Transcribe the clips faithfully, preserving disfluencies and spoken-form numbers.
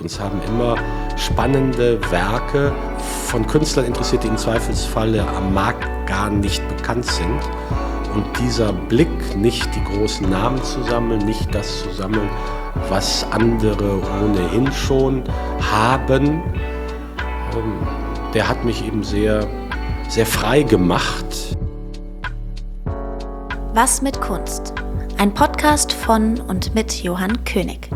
Uns haben immer spannende Werke von Künstlern interessiert, die im Zweifelsfalle am Markt gar nicht bekannt sind. Und dieser Blick, nicht die großen Namen zu sammeln, nicht das zu sammeln, was andere ohnehin schon haben, der hat mich eben sehr, sehr frei gemacht. Was mit Kunst? Ein Podcast von und mit Johann König.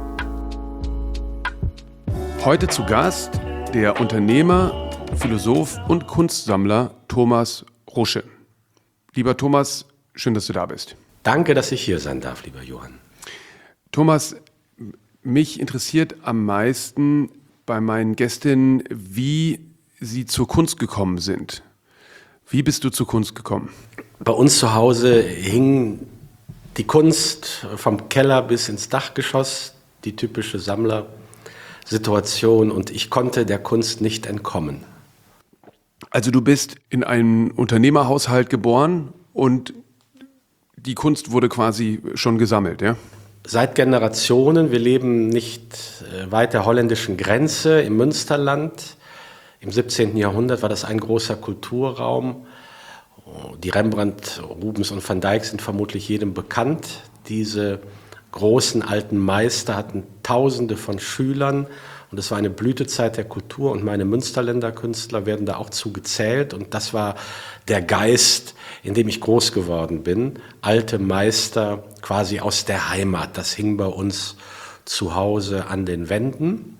Heute zu Gast der Unternehmer, Philosoph und Kunstsammler Thomas Rusche. Lieber Thomas, schön, dass du da bist. Danke, dass ich hier sein darf, lieber Johann. Thomas, mich interessiert am meisten bei meinen Gästinnen, wie sie zur Kunst gekommen sind. Wie bist du zur Kunst gekommen? Bei uns zu Hause hing die Kunst vom Keller bis ins Dachgeschoss, die typische Sammlersituation, und ich konnte der Kunst nicht entkommen. Also du bist in einem Unternehmerhaushalt geboren und die Kunst wurde quasi schon gesammelt, ja? Seit Generationen. Wir leben nicht weit der holländischen Grenze im Münsterland. Im siebzehnten Jahrhundert war das ein großer Kulturraum. Die Rembrandt, Rubens und Van Dyck sind vermutlich jedem bekannt. Diese großen alten Meister hatten Tausende von Schülern. Und es war eine Blütezeit der Kultur, und meine Münsterländer Künstler werden da auch zugezählt. Und das war der Geist, in dem ich groß geworden bin. Alte Meister quasi aus der Heimat. Das hing bei uns zu Hause an den Wänden.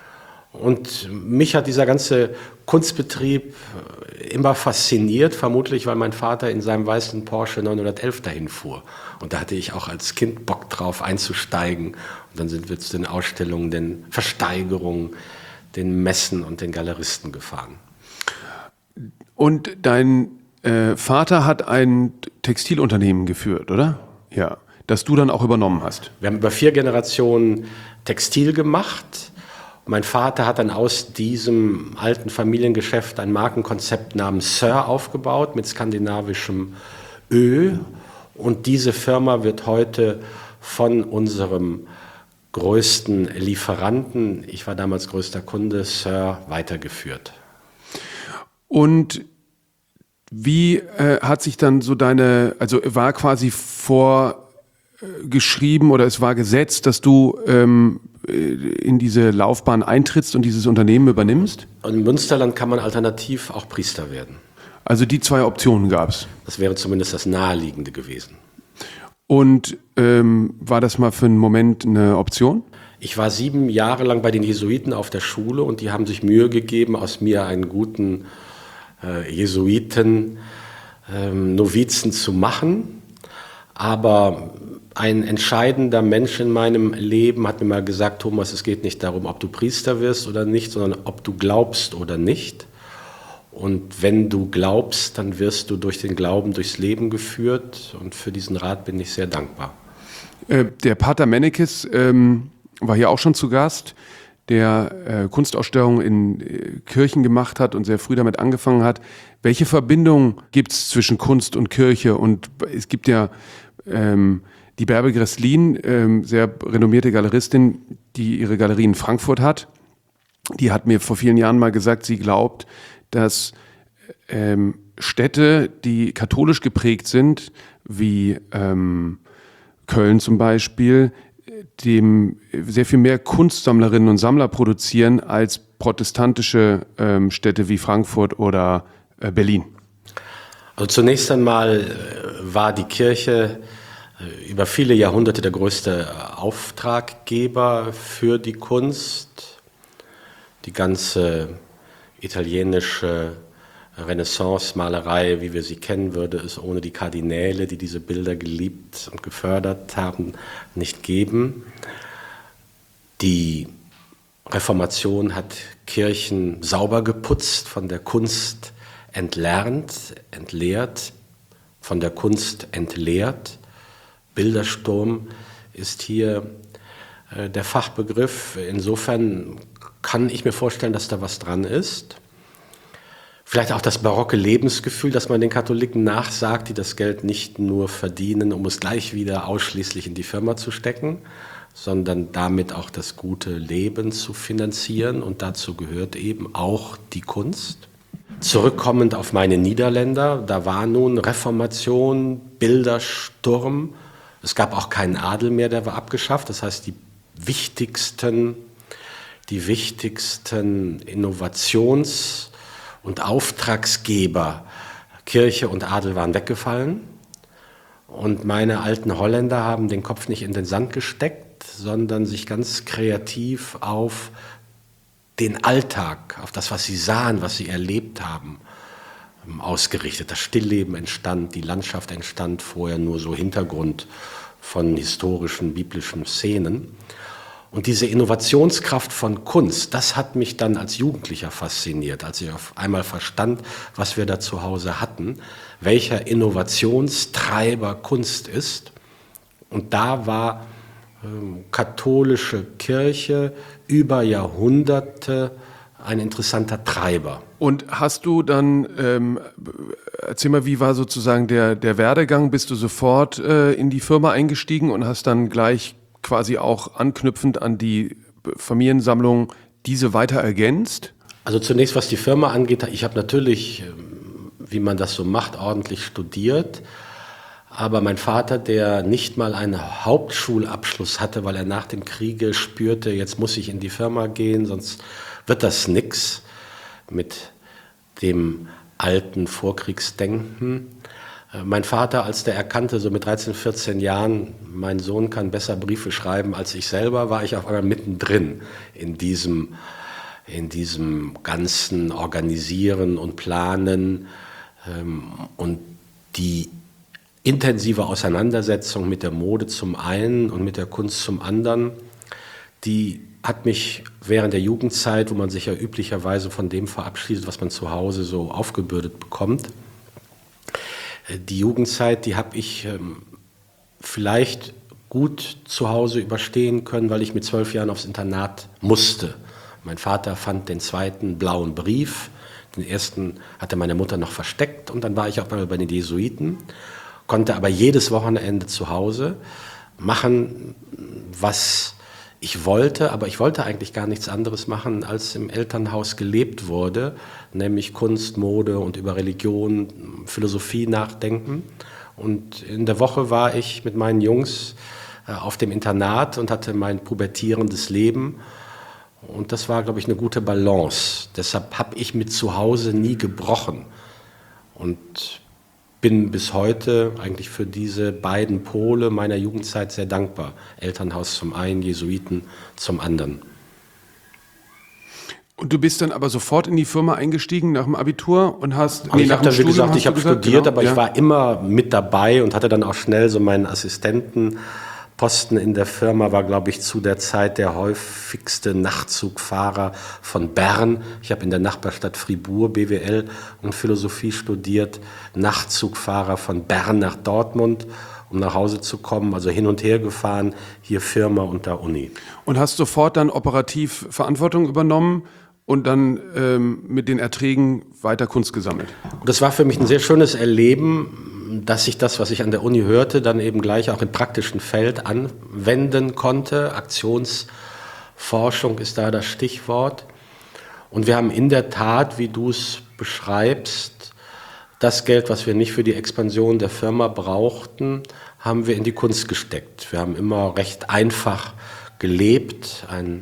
Und mich hat dieser ganze Kunstbetrieb immer fasziniert, vermutlich weil mein Vater in seinem weißen Porsche neunhundertelf dahin fuhr. Und da hatte ich auch als Kind Bock drauf einzusteigen. Und dann sind wir zu den Ausstellungen, den Versteigerungen, den Messen und den Galeristen gefahren. Und dein äh, Vater hat ein Textilunternehmen geführt, oder? Ja, das du dann auch übernommen hast. Wir haben über vier Generationen Textil gemacht. Mein Vater hat dann aus diesem alten Familiengeschäft ein Markenkonzept namens Sir aufgebaut mit skandinavischem Ö. Und diese Firma wird heute von unserem größten Lieferanten, ich war damals größter Kunde, Sir, weitergeführt. Und wie äh, hat sich dann so deine, also war quasi vorgeschrieben oder es war gesetzt, dass du ähm, in diese Laufbahn eintrittst und dieses Unternehmen übernimmst? Und im Münsterland kann man alternativ auch Priester werden. Also die zwei Optionen gab es? Das wäre zumindest das Naheliegende gewesen. Und ähm, war das mal für einen Moment eine Option? Ich war sieben Jahre lang bei den Jesuiten auf der Schule, und die haben sich Mühe gegeben, aus mir einen guten äh, Jesuiten, ähm, Novizen zu machen. Aber ein entscheidender Mensch in meinem Leben hat mir mal gesagt: Thomas, es geht nicht darum, ob du Priester wirst oder nicht, sondern ob du glaubst oder nicht. Und wenn du glaubst, dann wirst du durch den Glauben durchs Leben geführt. Und für diesen Rat bin ich sehr dankbar. Äh, der Pater Mennekes ähm, war hier auch schon zu Gast, der äh, Kunstausstellungen in äh, Kirchen gemacht hat und sehr früh damit angefangen hat. Welche Verbindung gibt es zwischen Kunst und Kirche? Und es gibt ja ähm, die Bärbel Gresslin, ähm, sehr renommierte Galeristin, die ihre Galerie in Frankfurt hat. Die hat mir vor vielen Jahren mal gesagt, sie glaubt, dass ähm, Städte, die katholisch geprägt sind, wie ähm, Köln zum Beispiel, dem sehr viel mehr Kunstsammlerinnen und Sammler produzieren als protestantische ähm, Städte wie Frankfurt oder äh, Berlin. Also zunächst einmal war die Kirche über viele Jahrhunderte der größte Auftraggeber für die Kunst. Die ganze italienische Renaissance-Malerei, wie wir sie kennen, würde es ohne die Kardinäle, die diese Bilder geliebt und gefördert haben, nicht geben. Die Reformation hat Kirchen sauber geputzt, von der Kunst entlernt, entleert, von der Kunst entleert. Bildersturm ist hier äh, der Fachbegriff. Insofern kann ich mir vorstellen, dass da was dran ist. Vielleicht auch das barocke Lebensgefühl, das man den Katholiken nachsagt, die das Geld nicht nur verdienen, um es gleich wieder ausschließlich in die Firma zu stecken, sondern damit auch das gute Leben zu finanzieren. Und dazu gehört eben auch die Kunst. Zurückkommend auf meine Niederländer, da war nun Reformation, Bildersturm. Es gab auch keinen Adel mehr, der war abgeschafft. Das heißt, die wichtigsten, die wichtigsten Innovations- und Auftragsgeber, Kirche und Adel, waren weggefallen. Und meine alten Holländer haben den Kopf nicht in den Sand gesteckt, sondern sich ganz kreativ auf den Alltag, auf das, was sie sahen, was sie erlebt haben, ausgerichtet. Das Stillleben entstand, die Landschaft entstand, vorher nur so Hintergrund von historischen, biblischen Szenen. Und diese Innovationskraft von Kunst, das hat mich dann als Jugendlicher fasziniert, als ich auf einmal verstand, was wir da zu Hause hatten, welcher Innovationstreiber Kunst ist. Und da war ähm, katholische Kirche über Jahrhunderte ein interessanter Treiber. Und hast du dann, ähm, erzähl mal, wie war sozusagen der, der Werdegang? Bist du sofort äh, in die Firma eingestiegen und hast dann gleich quasi auch anknüpfend an die Familiensammlung diese weiter ergänzt? Also zunächst, was die Firma angeht, ich habe natürlich, wie man das so macht, ordentlich studiert. Aber mein Vater, der nicht mal einen Hauptschulabschluss hatte, weil er nach dem Kriege spürte, jetzt muss ich in die Firma gehen, sonst wird das nix mit dem alten Vorkriegsdenken. Mein Vater, als der erkannte, so mit dreizehn, vierzehn Jahren, mein Sohn kann besser Briefe schreiben als ich selber, war ich auf einmal mittendrin in diesem, in diesem ganzen Organisieren und Planen und die intensive Auseinandersetzung mit der Mode zum einen und mit der Kunst zum anderen, die hat mich während der Jugendzeit, wo man sich ja üblicherweise von dem verabschiedet, was man zu Hause so aufgebürdet bekommt, die Jugendzeit, die habe ich ähm, vielleicht gut zu Hause überstehen können, weil ich mit zwölf Jahren aufs Internat musste. Mein Vater fand den zweiten blauen Brief, den ersten hatte meine Mutter noch versteckt und dann war ich auch mal bei den Jesuiten, konnte aber jedes Wochenende zu Hause machen, was ich wollte, aber ich wollte eigentlich gar nichts anderes machen, als im Elternhaus gelebt wurde, nämlich Kunst, Mode und über Religion, Philosophie nachdenken. Und in der Woche war ich mit meinen Jungs auf dem Internat und hatte mein pubertierendes Leben. Und das war, glaube ich, eine gute Balance. Deshalb habe ich mit zu Hause nie gebrochen und bin bis heute eigentlich für diese beiden Pole meiner Jugendzeit sehr dankbar. Elternhaus zum einen, Jesuiten zum anderen. Und du bist dann aber sofort in die Firma eingestiegen nach dem Abitur und hast... Nee, ich habe dann, wie gesagt, ich habe studiert, genau, aber ja. Ich war immer mit dabei und hatte dann auch schnell so meinen Assistentenposten in der Firma, war, glaube ich, zu der Zeit der häufigste Nachtzugfahrer von Bern. Ich habe in der Nachbarstadt Fribourg B W L und Philosophie studiert, Nachtzugfahrer von Bern nach Dortmund, um nach Hause zu kommen, also hin und her gefahren, hier Firma und da Uni. Und hast sofort dann operativ Verantwortung übernommen und dann ähm, mit den Erträgen weiter Kunst gesammelt? Das war für mich ein sehr schönes Erleben, dass ich das, was ich an der Uni hörte, dann eben gleich auch im praktischen Feld anwenden konnte. Aktionsforschung ist da das Stichwort. Und wir haben in der Tat, wie du es beschreibst, das Geld, was wir nicht für die Expansion der Firma brauchten, haben wir in die Kunst gesteckt. Wir haben immer recht einfach gelebt. Ein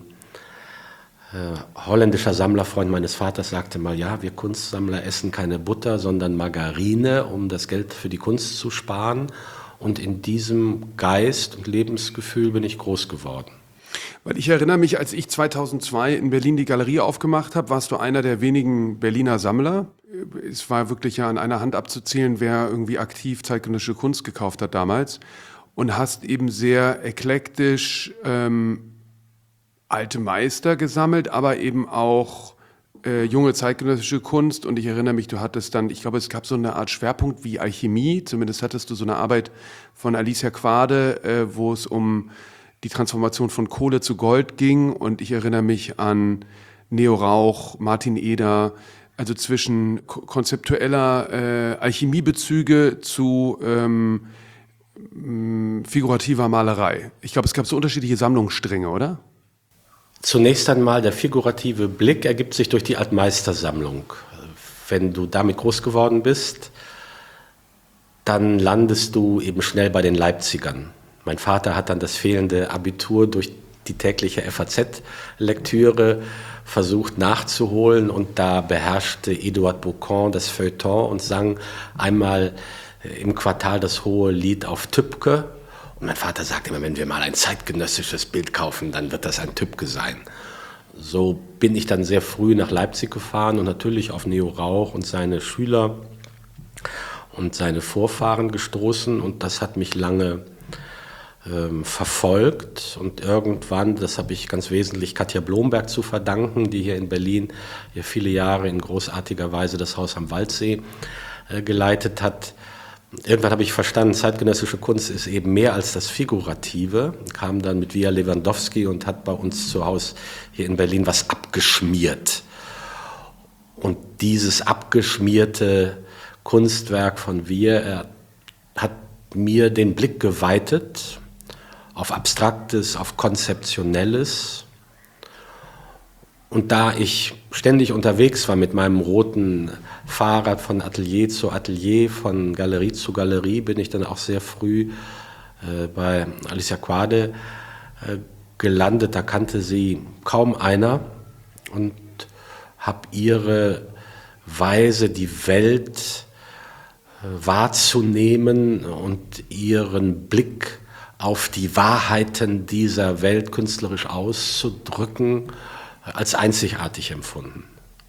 äh, holländischer Sammlerfreund meines Vaters sagte mal, ja, wir Kunstsammler essen keine Butter, sondern Margarine, um das Geld für die Kunst zu sparen. Und in diesem Geist und Lebensgefühl bin ich groß geworden. Weil ich erinnere mich, als ich zweitausendzwei in Berlin die Galerie aufgemacht habe, warst du einer der wenigen Berliner Sammler. Es war wirklich ja an einer Hand abzuzählen, wer irgendwie aktiv zeitgenössische Kunst gekauft hat damals. Und hast eben sehr eklektisch ähm, alte Meister gesammelt, aber eben auch äh, junge zeitgenössische Kunst. Und ich erinnere mich, du hattest dann, ich glaube, es gab so eine Art Schwerpunkt wie Alchemie. Zumindest hattest du so eine Arbeit von Alicia Quade, äh, wo es um die Transformation von Kohle zu Gold ging. Und ich erinnere mich an Neo Rauch, Martin Eder, also zwischen konzeptueller äh, Alchemiebezüge zu ähm, mh, figurativer Malerei? Ich glaube, es gab so unterschiedliche Sammlungsstränge, oder? Zunächst einmal, der figurative Blick ergibt sich durch die Altmeistersammlung. Wenn du damit groß geworden bist, dann landest du eben schnell bei den Leipzigern. Mein Vater hat dann das fehlende Abitur durch die tägliche F A Z-Lektüre versucht nachzuholen und da beherrschte Eduard Baucon das Feuilleton und sang einmal im Quartal das hohe Lied auf Tübke. Und mein Vater sagt immer, wenn wir mal ein zeitgenössisches Bild kaufen, dann wird das ein Tübke sein. So bin ich dann sehr früh nach Leipzig gefahren und natürlich auf Neo Rauch und seine Schüler und seine Vorfahren gestoßen. Und das hat mich lange ähm, verfolgt. Und irgendwann, das habe ich ganz wesentlich Katja Blomberg zu verdanken, die hier in Berlin ja viele Jahre in großartiger Weise das Haus am Waldsee äh, geleitet hat. Irgendwann habe ich verstanden, zeitgenössische Kunst ist eben mehr als das Figurative. Kam dann mit Via Lewandowski und hat bei uns zu Hause hier in Berlin was abgeschmiert. Und dieses abgeschmierte Kunstwerk von Via er hat mir den Blick geweitet auf Abstraktes, auf Konzeptionelles. Und da ich ständig unterwegs war mit meinem roten Fahrrad von Atelier zu Atelier, von Galerie zu Galerie, bin ich dann auch sehr früh äh, bei Alicia Quade äh, gelandet. Da kannte sie kaum einer und habe ihre Weise, die Welt äh, wahrzunehmen und ihren Blick auf die Wahrheiten dieser Welt künstlerisch auszudrücken, als einzigartig empfunden.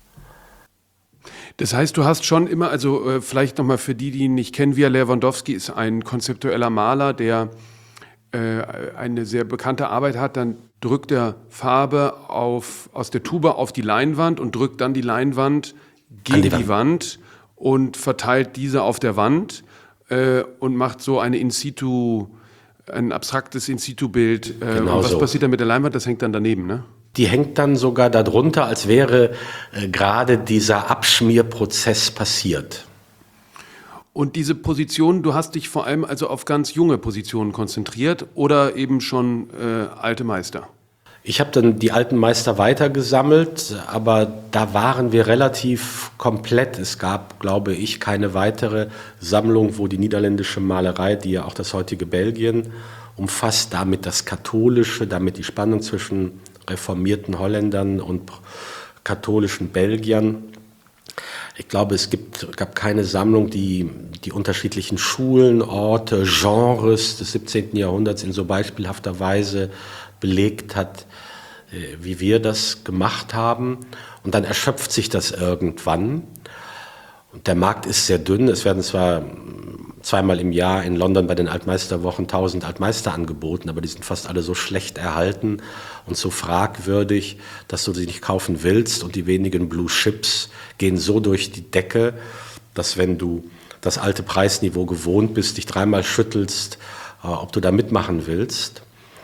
Das heißt, du hast schon immer, also äh, vielleicht nochmal für die, die ihn nicht kennen, Via Lewandowski ist ein konzeptueller Maler, der äh, eine sehr bekannte Arbeit hat. Dann drückt er Farbe auf, aus der Tube auf die Leinwand und drückt dann die Leinwand gegen die Wand. die Wand und verteilt diese auf der Wand äh, und macht so eine In-situ, ein abstraktes In-situ-Bild. Äh, genau und was so. passiert dann mit der Leinwand? Das hängt dann daneben, ne? Die hängt dann sogar darunter, als wäre äh, gerade dieser Abschmierprozess passiert. Und diese Position, du hast dich vor allem also auf ganz junge Positionen konzentriert oder eben schon äh, alte Meister? Ich habe dann die alten Meister weitergesammelt, aber da waren wir relativ komplett. Es gab, glaube ich, keine weitere Sammlung, wo die niederländische Malerei, die ja auch das heutige Belgien umfasst, damit das Katholische, damit die Spannung zwischen reformierten Holländern und katholischen Belgiern. Ich glaube, es gibt, gab keine Sammlung, die die unterschiedlichen Schulen, Orte, Genres des siebzehnten Jahrhunderts in so beispielhafter Weise belegt hat, wie wir das gemacht haben. Und dann erschöpft sich das irgendwann. Und der Markt ist sehr dünn. Es werden zwar zweimal im Jahr in London bei den Altmeisterwochen tausend Altmeister angeboten, aber die sind fast alle so schlecht erhalten und so fragwürdig, dass du sie nicht kaufen willst. Und die wenigen Blue Chips gehen so durch die Decke, dass wenn du das alte Preisniveau gewohnt bist, dich dreimal schüttelst, ob du da mitmachen willst.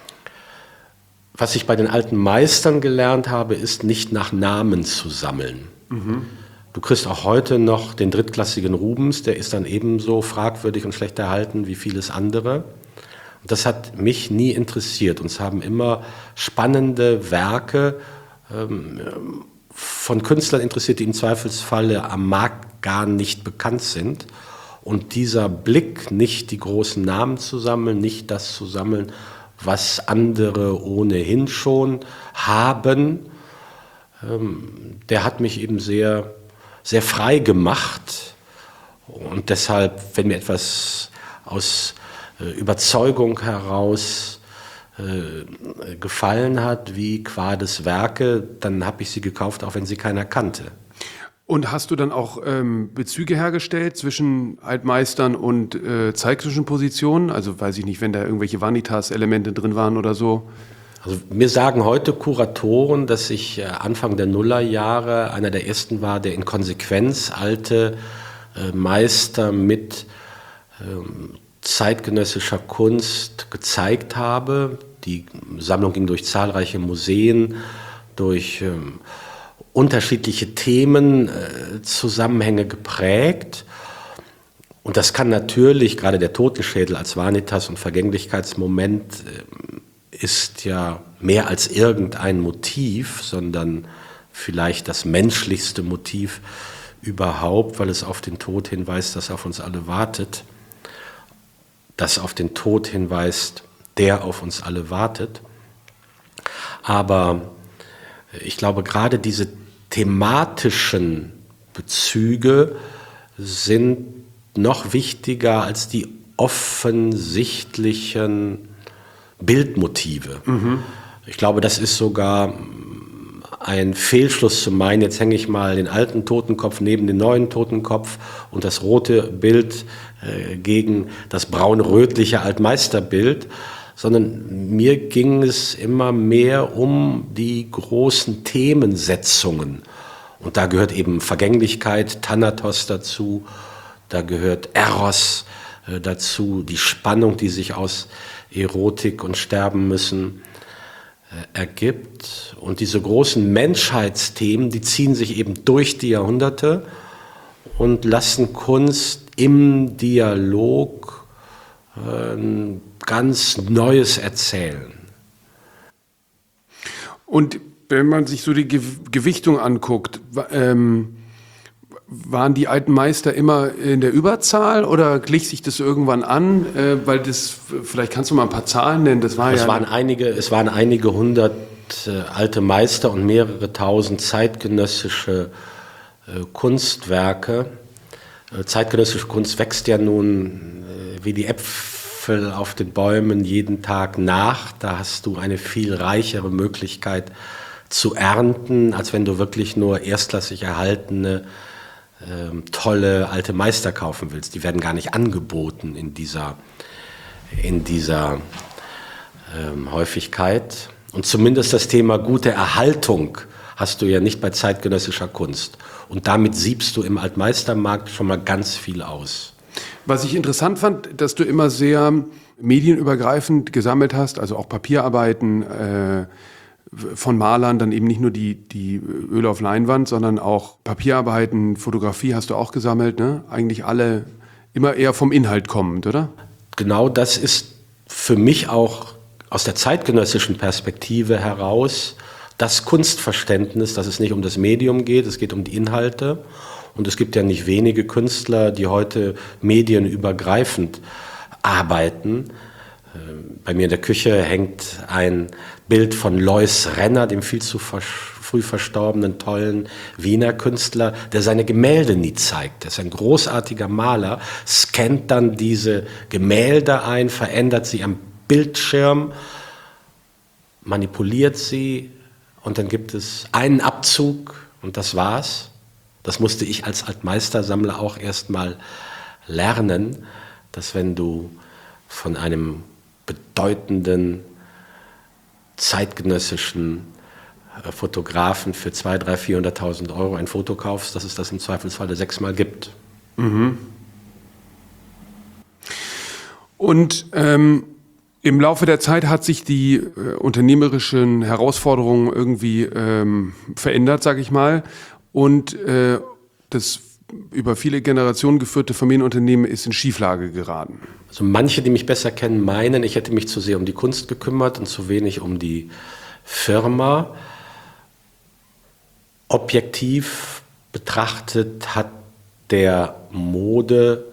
Was ich bei den alten Meistern gelernt habe, ist nicht nach Namen zu sammeln. Mhm. Du kriegst auch heute noch den drittklassigen Rubens, der ist dann ebenso fragwürdig und schlecht erhalten wie vieles andere. Und das hat mich nie interessiert. Uns haben immer spannende Werke ähm, von Künstlern interessiert, die im Zweifelsfalle am Markt gar nicht bekannt sind. Und dieser Blick, nicht die großen Namen zu sammeln, nicht das zu sammeln, was andere ohnehin schon haben, ähm, der hat mich eben sehr sehr frei gemacht und deshalb, wenn mir etwas aus äh, Überzeugung heraus äh, gefallen hat, wie Quades Werke, dann habe ich sie gekauft, auch wenn sie keiner kannte. Und hast du dann auch ähm, Bezüge hergestellt zwischen Altmeistern und äh, zeitgenössischen Positionen? Also weiß ich nicht, wenn da irgendwelche Vanitas-Elemente drin waren oder so? Also mir sagen heute Kuratoren, dass ich Anfang der Nullerjahre einer der ersten war, der in Konsequenz alte äh, Meister mit ähm, zeitgenössischer Kunst gezeigt habe. Die Sammlung ging durch zahlreiche Museen, durch ähm, unterschiedliche Themenzusammenhänge äh, geprägt. Und das kann natürlich, gerade der Totenschädel als Vanitas- und Vergänglichkeitsmoment ist ja mehr als irgendein Motiv, sondern vielleicht das menschlichste Motiv überhaupt, weil es auf den Tod hinweist, das auf uns alle wartet, das auf den Tod hinweist, der auf uns alle wartet. Aber ich glaube, gerade diese thematischen Bezüge sind noch wichtiger als die offensichtlichen Bildmotive. Mhm. Ich glaube, das ist sogar ein Fehlschluss zu meinen, jetzt hänge ich mal den alten Totenkopf neben den neuen Totenkopf und das rote Bild äh, gegen das braun-rötliche Altmeisterbild, sondern mir ging es immer mehr um die großen Themensetzungen. Und da gehört eben Vergänglichkeit, Thanatos dazu, da gehört Eros äh, dazu, die Spannung, die sich aus Erotik und Sterben müssen äh, ergibt. Und diese großen Menschheitsthemen, die ziehen sich eben durch die Jahrhunderte und lassen Kunst im Dialog äh, ein ganz Neues erzählen. Und wenn man sich so die Ge- Gewichtung anguckt, ähm, waren die alten Meister immer in der Überzahl oder glich sich das irgendwann an? Äh, weil das, vielleicht kannst du mal ein paar Zahlen nennen. Das war es, ja waren einige, es waren einige hundert äh, alte Meister und mehrere tausend zeitgenössische äh, Kunstwerke. Äh, zeitgenössische Kunst wächst ja nun äh, wie die Äpfel auf den Bäumen jeden Tag nach. Da hast du eine viel reichere Möglichkeit zu ernten, als wenn du wirklich nur erstklassig erhaltene Ähm, tolle alte Meister kaufen willst. Die werden gar nicht angeboten in dieser, in dieser ähm, Häufigkeit. Und zumindest das Thema gute Erhaltung hast du ja nicht bei zeitgenössischer Kunst. Und damit siebst du im Altmeistermarkt schon mal ganz viel aus. Was ich interessant fand, dass du immer sehr medienübergreifend gesammelt hast, also auch Papierarbeiten äh, von Malern, dann eben nicht nur die, die Öle auf Leinwand, sondern auch Papierarbeiten, Fotografie hast du auch gesammelt, ne? Eigentlich alle immer eher vom Inhalt kommend, oder? Genau das ist für mich auch aus der zeitgenössischen Perspektive heraus das Kunstverständnis, dass es nicht um das Medium geht, es geht um die Inhalte. Und es gibt ja nicht wenige Künstler, die heute medienübergreifend arbeiten. Bei mir in der Küche hängt ein Bild von Lois Renner, dem viel zu vers- früh verstorbenen, tollen Wiener Künstler, der seine Gemälde nie zeigt. Er ist ein großartiger Maler, scannt dann diese Gemälde ein, verändert sie am Bildschirm, manipuliert sie und dann gibt es einen Abzug und das war's. Das musste ich als Altmeistersammler auch erst mal lernen, dass wenn du von einem bedeutenden zeitgenössischen äh, Fotografen für zweihunderttausend, dreihunderttausend, vierhunderttausend Euro ein Foto kaufst, dass es das im Zweifelsfall sechsmal gibt. Mhm. Und ähm, im Laufe der Zeit hat sich die äh, unternehmerischen Herausforderungen irgendwie ähm, verändert, sage ich mal. Und äh, das über viele Generationen geführte Familienunternehmen ist in Schieflage geraten. Also manche, die mich besser kennen, meinen, ich hätte mich zu sehr um die Kunst gekümmert und zu wenig um die Firma. Objektiv betrachtet hat der Mode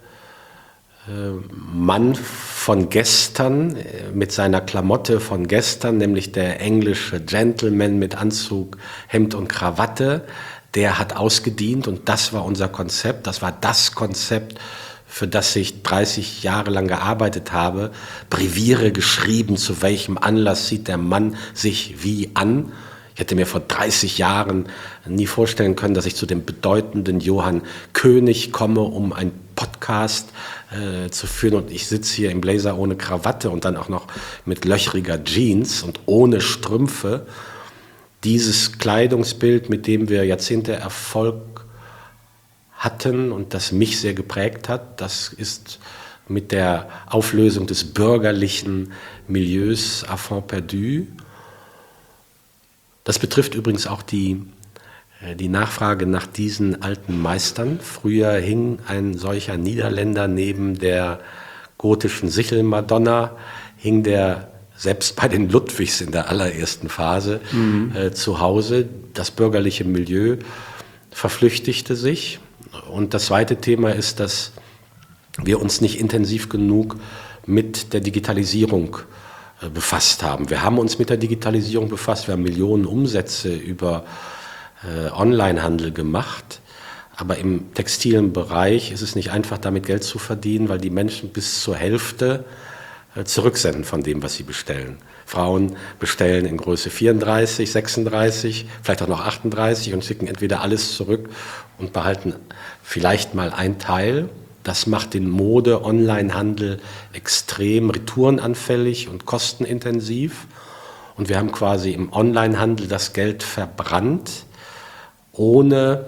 Mann von gestern mit seiner Klamotte von gestern, nämlich der englische Gentleman mit Anzug, Hemd und Krawatte, der hat ausgedient und das war unser Konzept, das war das Konzept, für das ich dreißig Jahre lang gearbeitet habe, Breviere geschrieben, zu welchem Anlass sieht der Mann sich wie an. Ich hätte mir vor dreißig Jahren nie vorstellen können, dass ich zu dem bedeutenden Johann König komme, um einen Podcast äh, zu führen. Und ich sitze hier im Blazer ohne Krawatte und dann auch noch mit löchriger Jeans und ohne Strümpfe. Dieses Kleidungsbild, mit dem wir Jahrzehnte Erfolg hatten und das mich sehr geprägt hat, das ist mit der Auflösung des bürgerlichen Milieus à fond perdu. Das betrifft übrigens auch die die Nachfrage nach diesen alten Meistern. Früher hing ein solcher Niederländer neben der gotischen Sichelmadonna, hing der selbst bei den Ludwigs in der allerersten Phase mhm. äh, zu Hause. Das bürgerliche Milieu verflüchtigte sich. Und das zweite Thema ist, dass wir uns nicht intensiv genug mit der Digitalisierung äh, befasst haben. Wir haben uns mit der Digitalisierung befasst, wir haben Millionen Umsätze über äh, Onlinehandel gemacht. Aber im textilen Bereich ist es nicht einfach, damit Geld zu verdienen, weil die Menschen bis zur Hälfte zurücksenden von dem, was sie bestellen. Frauen bestellen in Größe vierunddreißig, sechsunddreißig, vielleicht auch noch achtunddreißig und schicken entweder alles zurück und behalten vielleicht mal ein Teil. Das macht den Mode-Online-Handel extrem retourenanfällig und kostenintensiv. Und wir haben quasi im Online-Handel das Geld verbrannt, ohne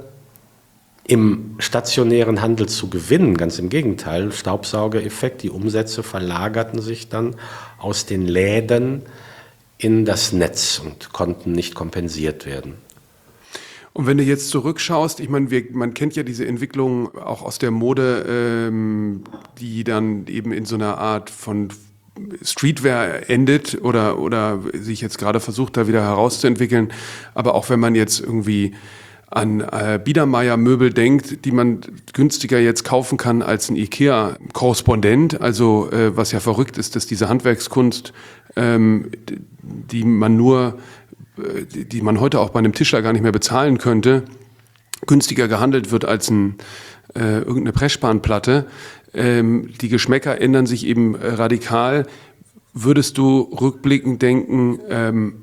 im stationären Handel zu gewinnen, ganz im Gegenteil, Staubsaugereffekt, die Umsätze verlagerten sich dann aus den Läden in das Netz und konnten nicht kompensiert werden. Und wenn du jetzt zurückschaust, ich meine, wir, man kennt ja diese Entwicklung auch aus der Mode, ähm, die dann eben in so einer Art von Streetwear endet oder, oder sich jetzt gerade versucht, da wieder herauszuentwickeln. Aber auch wenn man jetzt irgendwie an äh, Biedermeier-Möbel denkt, die man günstiger jetzt kaufen kann als ein IKEA-Korrespondent. Also äh, was ja verrückt ist, dass diese Handwerkskunst, ähm, die man nur, äh, die man heute auch bei einem Tischler gar nicht mehr bezahlen könnte, günstiger gehandelt wird als ein, äh, irgendeine Pressspanplatte. Ähm, die Geschmäcker ändern sich eben äh, radikal. Würdest du rückblickend denken, ähm,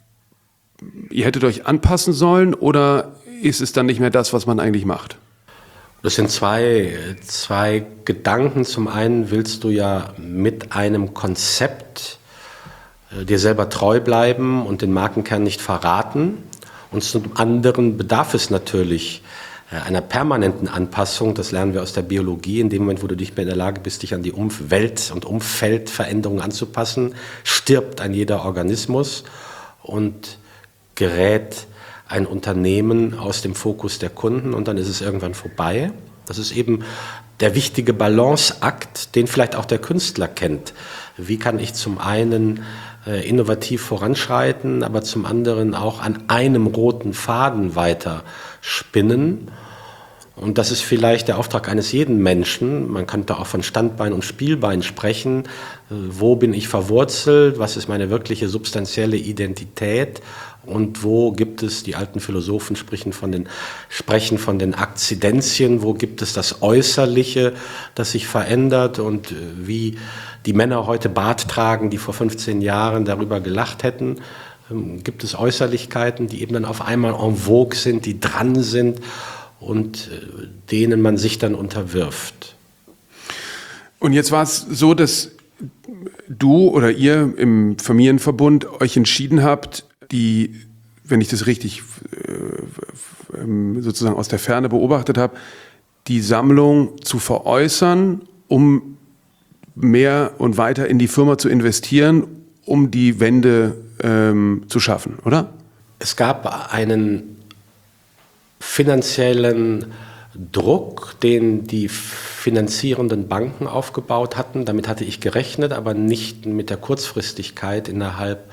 ihr hättet euch anpassen sollen oder ist es dann nicht mehr das, was man eigentlich macht? Das sind zwei, zwei Gedanken. Zum einen willst du ja mit einem Konzept äh, dir selber treu bleiben und den Markenkern nicht verraten. Und zum anderen bedarf es natürlich äh, einer permanenten Anpassung. Das lernen wir aus der Biologie. In dem Moment, wo du nicht mehr in der Lage bist, dich an die Umwelt- und Umfeldveränderungen anzupassen, stirbt ein jeder Organismus und gerät ein Unternehmen aus dem Fokus der Kunden und dann ist es irgendwann vorbei. Das ist eben der wichtige Balanceakt, den vielleicht auch der Künstler kennt. Wie kann ich zum einen äh, innovativ voranschreiten, aber zum anderen auch an einem roten Faden weiter spinnen? Und das ist vielleicht der Auftrag eines jeden Menschen. Man könnte auch von Standbein und Spielbein sprechen. Wo bin ich verwurzelt? Was ist meine wirkliche substanzielle Identität? Und wo gibt es, die alten Philosophen sprechen von den, sprechen von den Akzidenzien, wo gibt es das Äußerliche, das sich verändert und wie die Männer heute Bart tragen, die vor fünfzehn Jahren darüber gelacht hätten, gibt es Äußerlichkeiten, die eben dann auf einmal en vogue sind, die dran sind und denen man sich dann unterwirft. Und jetzt war es so, dass du oder ihr im Familienverbund euch entschieden habt, die, wenn ich das richtig äh, sozusagen aus der Ferne beobachtet habe, die Sammlung zu veräußern, um mehr und weiter in die Firma zu investieren, um die Wende ähm, zu schaffen, oder? Es gab einen finanziellen Druck, den die finanzierenden Banken aufgebaut hatten. Damit hatte ich gerechnet, aber nicht mit der Kurzfristigkeit innerhalb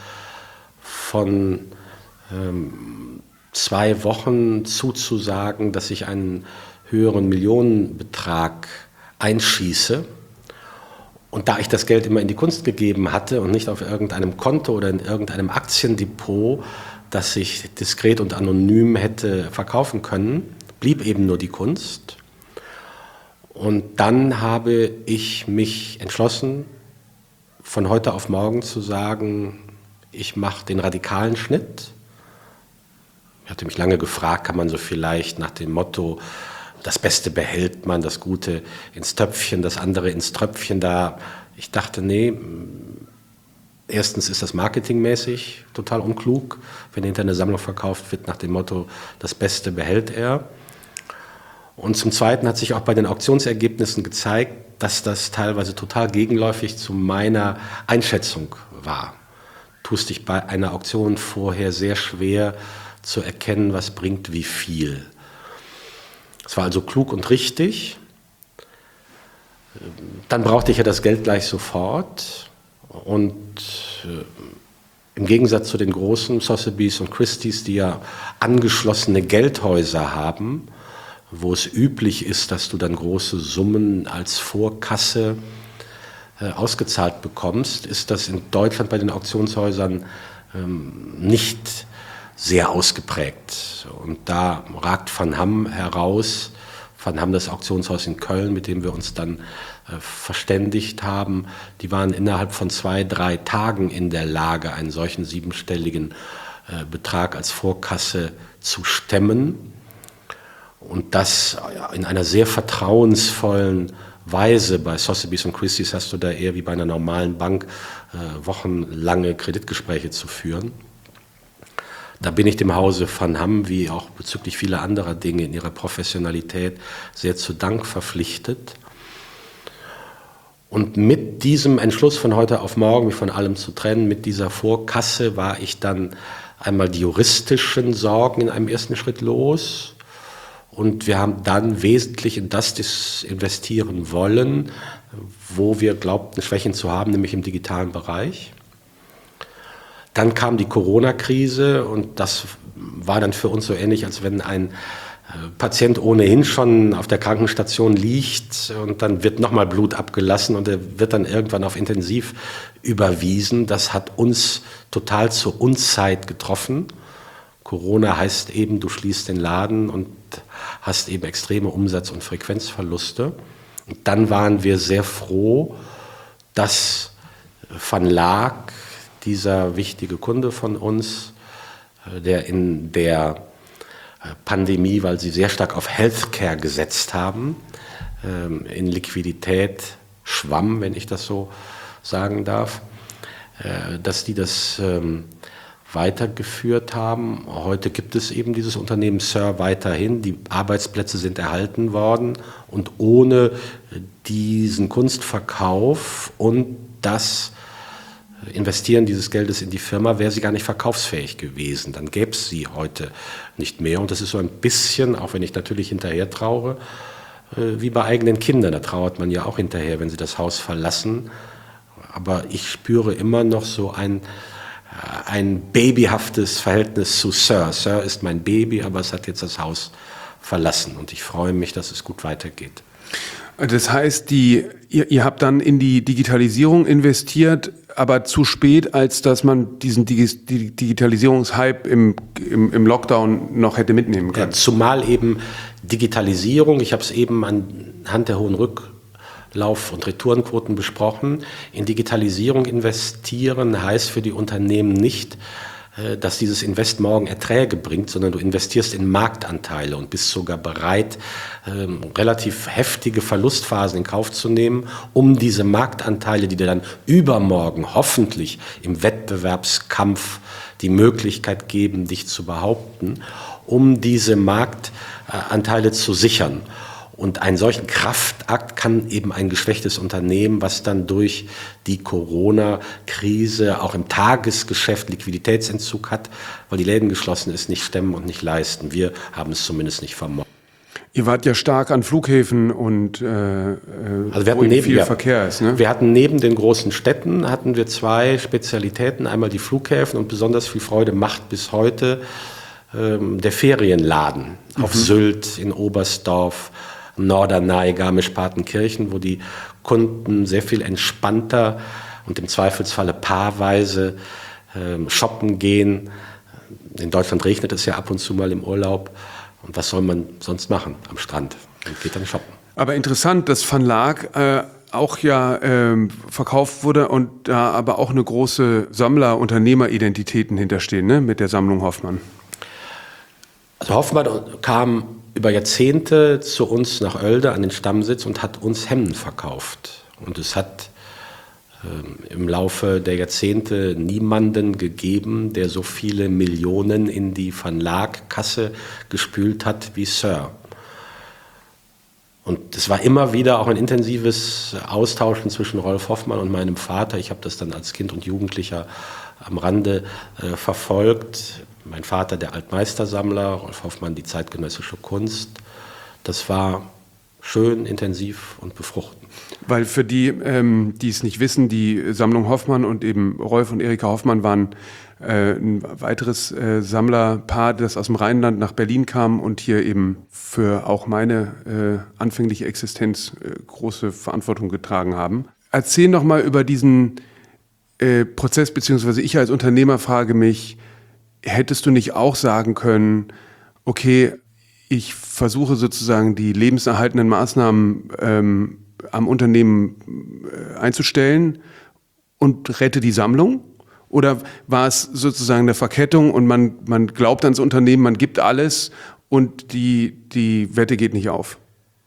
von ähm, zwei Wochen zuzusagen, dass ich einen höheren Millionenbetrag einschieße. Und da ich das Geld immer in die Kunst gegeben hatte und nicht auf irgendeinem Konto oder in irgendeinem Aktiendepot, das ich diskret und anonym hätte verkaufen können, blieb eben nur die Kunst. Und dann habe ich mich entschlossen, von heute auf morgen zu sagen, ich mache den radikalen Schnitt. Ich hatte mich lange gefragt, kann man so vielleicht nach dem Motto, das Beste behält man, das Gute ins Töpfchen, das andere ins Tröpfchen da. Ich dachte, nee, erstens ist das marketingmäßig total unklug, wenn hinter eine Sammlung verkauft wird nach dem Motto, das Beste behält er. Und zum Zweiten hat sich auch bei den Auktionsergebnissen gezeigt, dass das teilweise total gegenläufig zu meiner Einschätzung war. Tust dich bei einer Auktion vorher sehr schwer zu erkennen, was bringt wie viel. Es war also klug und richtig. Dann brauchte ich ja das Geld gleich sofort und äh, im Gegensatz zu den großen Sotheby's und Christie's, die ja angeschlossene Geldhäuser haben, wo es üblich ist, dass du dann große Summen als Vorkasse äh, ausgezahlt bekommst, ist das in Deutschland bei den Auktionshäusern ähm, nicht sehr ausgeprägt. Und da ragt Van Ham heraus, Van Ham, das Auktionshaus in Köln, mit dem wir uns dann äh, verständigt haben. Die waren innerhalb von zwei, drei Tagen in der Lage, einen solchen siebenstelligen äh, Betrag als Vorkasse zu stemmen. Und das in einer sehr vertrauensvollen Weise. Bei Sotheby's und Christie's hast du da eher wie bei einer normalen Bank äh, wochenlange Kreditgespräche zu führen. Da bin ich dem Hause Van Ham, wie auch bezüglich vieler anderer Dinge in ihrer Professionalität, sehr zu Dank verpflichtet. Und mit diesem Entschluss von heute auf morgen, mich von allem zu trennen, mit dieser Vorkasse war ich dann einmal die juristischen Sorgen in einem ersten Schritt los. Und wir haben dann wesentlich in das investieren wollen, wo wir glaubten, Schwächen zu haben, nämlich im digitalen Bereich. Dann kam die Corona-Krise und das war dann für uns so ähnlich, als wenn ein Patient ohnehin schon auf der Krankenstation liegt und dann wird nochmal Blut abgelassen und er wird dann irgendwann auf Intensiv überwiesen. Das hat uns total zur Unzeit getroffen. Corona heißt eben, du schließt den Laden und hast eben extreme Umsatz- und Frequenzverluste. Und dann waren wir sehr froh, dass Van Laak, dieser wichtige Kunde von uns, der in der Pandemie, weil sie sehr stark auf Healthcare gesetzt haben, in Liquidität schwamm, wenn ich das so sagen darf, dass die das weitergeführt haben. Heute gibt es eben dieses Unternehmen Sir weiterhin. Die Arbeitsplätze sind erhalten worden und ohne diesen Kunstverkauf und das Investieren dieses Geldes in die Firma wäre sie gar nicht verkaufsfähig gewesen. Dann gäbe es sie heute nicht mehr. Und das ist so ein bisschen, auch wenn ich natürlich hinterher traure, wie bei eigenen Kindern. Da trauert man ja auch hinterher, wenn sie das Haus verlassen. Aber ich spüre immer noch so ein, ein babyhaftes Verhältnis zu Sir. Sir ist mein Baby, aber es hat jetzt das Haus verlassen. Und ich freue mich, dass es gut weitergeht. Das heißt, die, ihr, ihr habt dann in die Digitalisierung investiert, aber zu spät, als dass man diesen Digi- Digitalisierungshype im, im, im Lockdown noch hätte mitnehmen können. Ja, zumal eben Digitalisierung, ich habe es eben anhand der hohen Rücklauf- und Retourenquoten besprochen, in Digitalisierung investieren heißt für die Unternehmen nicht, dass dieses Invest morgen Erträge bringt, sondern du investierst in Marktanteile und bist sogar bereit, ähm, relativ heftige Verlustphasen in Kauf zu nehmen, um diese Marktanteile, die dir dann übermorgen hoffentlich im Wettbewerbskampf die Möglichkeit geben, dich zu behaupten, um diese Marktanteile zu sichern. Und einen solchen Kraftakt kann eben ein geschwächtes Unternehmen, was dann durch die Corona-Krise auch im Tagesgeschäft Liquiditätsentzug hat, weil die Läden geschlossen ist, nicht stemmen und nicht leisten. Wir haben es zumindest nicht vermocht. Ihr wart ja stark an Flughäfen und äh, also wir hatten wo neben, viel ja, Verkehr ist. Ne? Wir hatten neben den großen Städten hatten wir zwei Spezialitäten, einmal die Flughäfen und besonders viel Freude macht bis heute ähm, der Ferienladen mhm. auf Sylt, in Oberstdorf, Norderney, Garmisch-Partenkirchen, wo die Kunden sehr viel entspannter und im Zweifelsfalle paarweise ähm, shoppen gehen. In Deutschland regnet es ja ab und zu mal im Urlaub. Und was soll man sonst machen am Strand? Und geht dann shoppen. Aber interessant, dass Van Laak äh, auch ja ähm, verkauft wurde und da aber auch eine große Sammler-Unternehmer-Identitäten hinterstehen, ne? Mit der Sammlung Hoffmann. Also Hoffmann kam über Jahrzehnte zu uns nach Oelde an den Stammsitz und hat uns Hemden verkauft. Und es hat ähm, im Laufe der Jahrzehnte niemanden gegeben, der so viele Millionen in die Van Laak-Kasse gespült hat wie Sir. Und es war immer wieder auch ein intensives Austauschen zwischen Rolf Hoffmann und meinem Vater. Ich habe das dann als Kind und Jugendlicher am Rande äh, verfolgt. Mein Vater, der Altmeistersammler, Rolf Hoffmann, die zeitgenössische Kunst. Das war schön, intensiv und befruchtend. Weil für die, ähm, die es nicht wissen, die Sammlung Hoffmann und eben Rolf und Erika Hoffmann waren äh, ein weiteres äh, Sammlerpaar, das aus dem Rheinland nach Berlin kam und hier eben für auch meine äh, anfängliche Existenz äh, große Verantwortung getragen haben. Erzähl noch mal über diesen äh, Prozess, beziehungsweise ich als Unternehmer frage mich, hättest du nicht auch sagen können, okay, ich versuche sozusagen die lebenserhaltenden Maßnahmen ähm, am Unternehmen äh, einzustellen und rette die Sammlung? Oder war es sozusagen eine Verkettung und man, man glaubt ans Unternehmen, man gibt alles und die, die Wette geht nicht auf?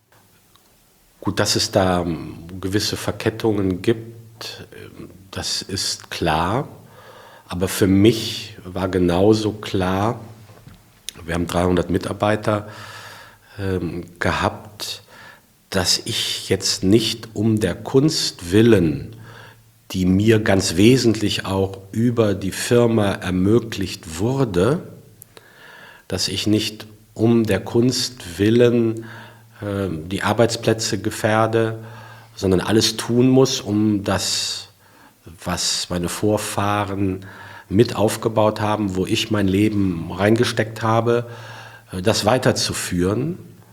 Gut, dass es da gewisse Verkettungen gibt, das ist klar. Aber für mich war genauso klar, wir haben dreihundert Mitarbeiter ähm, gehabt, dass ich jetzt nicht um der Kunst willen, die mir ganz wesentlich auch über die Firma ermöglicht wurde, dass ich nicht um der Kunst willen äh, die Arbeitsplätze gefährde, sondern alles tun muss, um das, was meine Vorfahren mit aufgebaut haben, wo ich mein Leben reingesteckt habe, das weiterzuführen.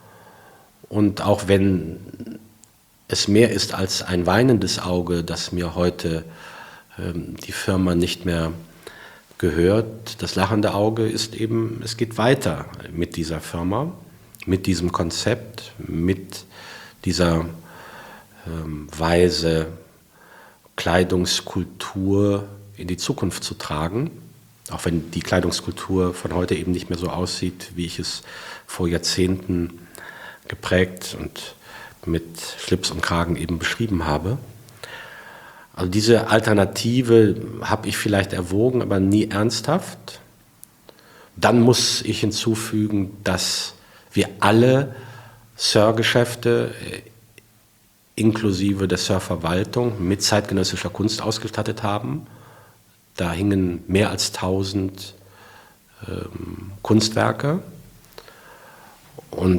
Und auch wenn es mehr ist als ein weinendes Auge, dass mir heute ähm, die Firma nicht mehr gehört, das lachende Auge ist eben, es geht weiter mit dieser Firma, mit diesem Konzept, mit dieser ähm, Weise, Kleidungskultur in die Zukunft zu tragen, auch wenn die Kleidungskultur von heute eben nicht mehr so aussieht, wie ich es vor Jahrzehnten geprägt und mit Schlips und Kragen eben beschrieben habe. Also diese Alternative habe ich vielleicht erwogen, aber nie ernsthaft. Dann muss ich hinzufügen, dass wir alle Sir-Geschäfte inklusive der Sir-Verwaltung mit zeitgenössischer Kunst ausgestattet haben. Da hingen mehr als tausend ähm, Kunstwerke und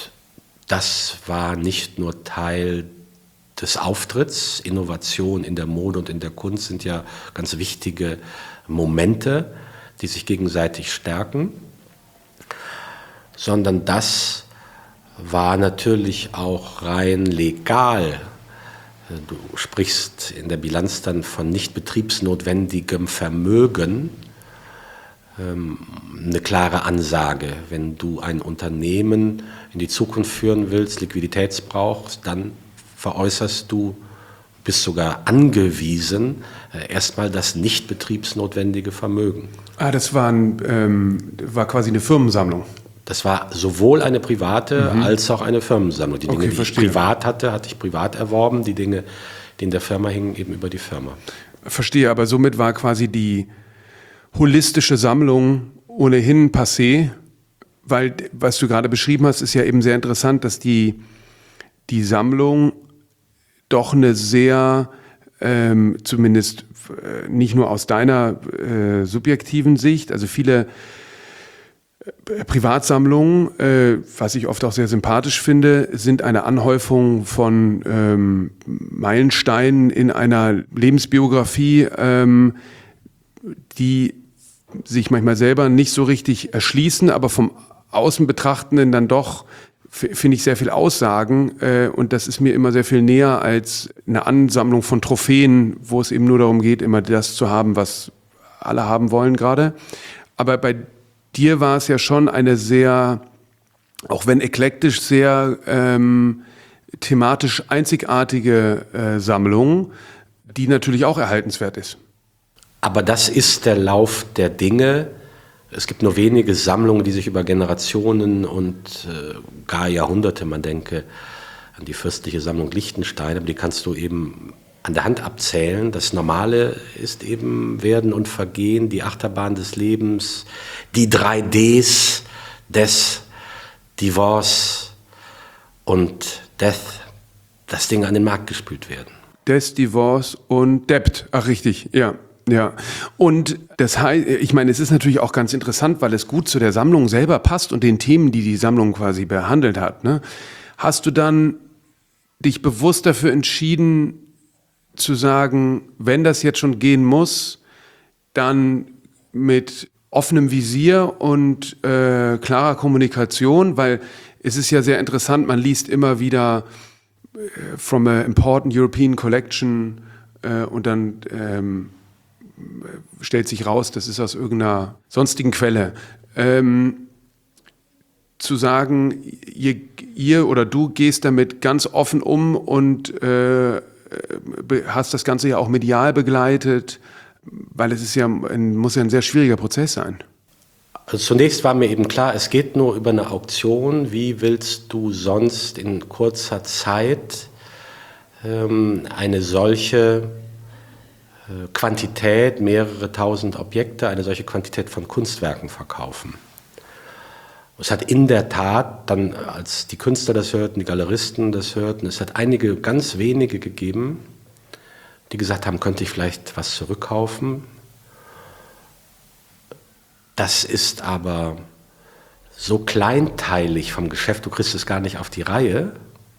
das war nicht nur Teil des Auftritts. Innovation in der Mode und in der Kunst sind ja ganz wichtige Momente, die sich gegenseitig stärken, sondern das war natürlich auch rein legal. Du sprichst in der Bilanz dann von nicht betriebsnotwendigem Vermögen. Eine klare Ansage. Wenn du ein Unternehmen in die Zukunft führen willst, Liquidität brauchst, dann veräußerst du, bist sogar angewiesen, erstmal das nicht betriebsnotwendige Vermögen. Ah, das war, ein, ähm, war quasi eine Firmensammlung. Das war sowohl eine private mhm. als auch eine Firmensammlung. Die Dinge, okay, die verstehe. ich privat hatte, hatte ich privat erworben. Die Dinge, die in der Firma hingen, eben über die Firma. Verstehe, aber somit war quasi die holistische Sammlung ohnehin passé, weil, was du gerade beschrieben hast, ist ja eben sehr interessant, dass die, die Sammlung doch eine sehr, ähm, zumindest äh, nicht nur aus deiner äh, subjektiven Sicht, also viele Privatsammlungen, äh, was ich oft auch sehr sympathisch finde, sind eine Anhäufung von ähm, Meilensteinen in einer Lebensbiografie, ähm, die sich manchmal selber nicht so richtig erschließen, aber vom Außenbetrachtenden dann doch, f- finde ich, sehr viel aussagen. Äh, und das ist mir immer sehr viel näher als eine Ansammlung von Trophäen, wo es eben nur darum geht, immer das zu haben, was alle haben wollen gerade. Aber bei dir war es ja schon eine sehr, auch wenn eklektisch, sehr ähm, thematisch einzigartige äh, Sammlung, die natürlich auch erhaltenswert ist. Aber das ist der Lauf der Dinge. Es gibt nur wenige Sammlungen, die sich über Generationen und äh, gar Jahrhunderte, man denke an die fürstliche Sammlung Liechtenstein, aber die kannst du eben an der Hand abzählen. Das Normale ist eben Werden und Vergehen, die Achterbahn des Lebens, die drei Ds des Divorce und Death, dass Dinge an den Markt gespült werden. Des, Divorce und Debt. Ach, richtig, ja. Ja, und das heißt, ich meine, es ist natürlich auch ganz interessant, weil es gut zu der Sammlung selber passt und den Themen, die die Sammlung quasi behandelt hat. Ne? Hast du dann dich bewusst dafür entschieden, zu sagen, wenn das jetzt schon gehen muss, dann mit offenem Visier und äh, klarer Kommunikation, weil es ist ja sehr interessant, man liest immer wieder äh, from a important European collection äh, und dann ähm, stellt sich raus, das ist aus irgendeiner sonstigen Quelle. Ähm, zu sagen, ihr, ihr oder du gehst damit ganz offen um und äh, hast das Ganze ja auch medial begleitet, weil es ist ja, ein, muss ja ein sehr schwieriger Prozess sein. Also zunächst war mir eben klar, es geht nur über eine Auktion. Wie willst du sonst in kurzer Zeit ähm, eine solche äh, Quantität, mehrere tausend Objekte, eine solche Quantität von Kunstwerken verkaufen? Es hat in der Tat dann, als die Künstler das hörten, die Galeristen das hörten, es hat einige ganz wenige gegeben, die gesagt haben, könnte ich vielleicht was zurückkaufen. Das ist aber so kleinteilig vom Geschäft, du kriegst es gar nicht auf die Reihe.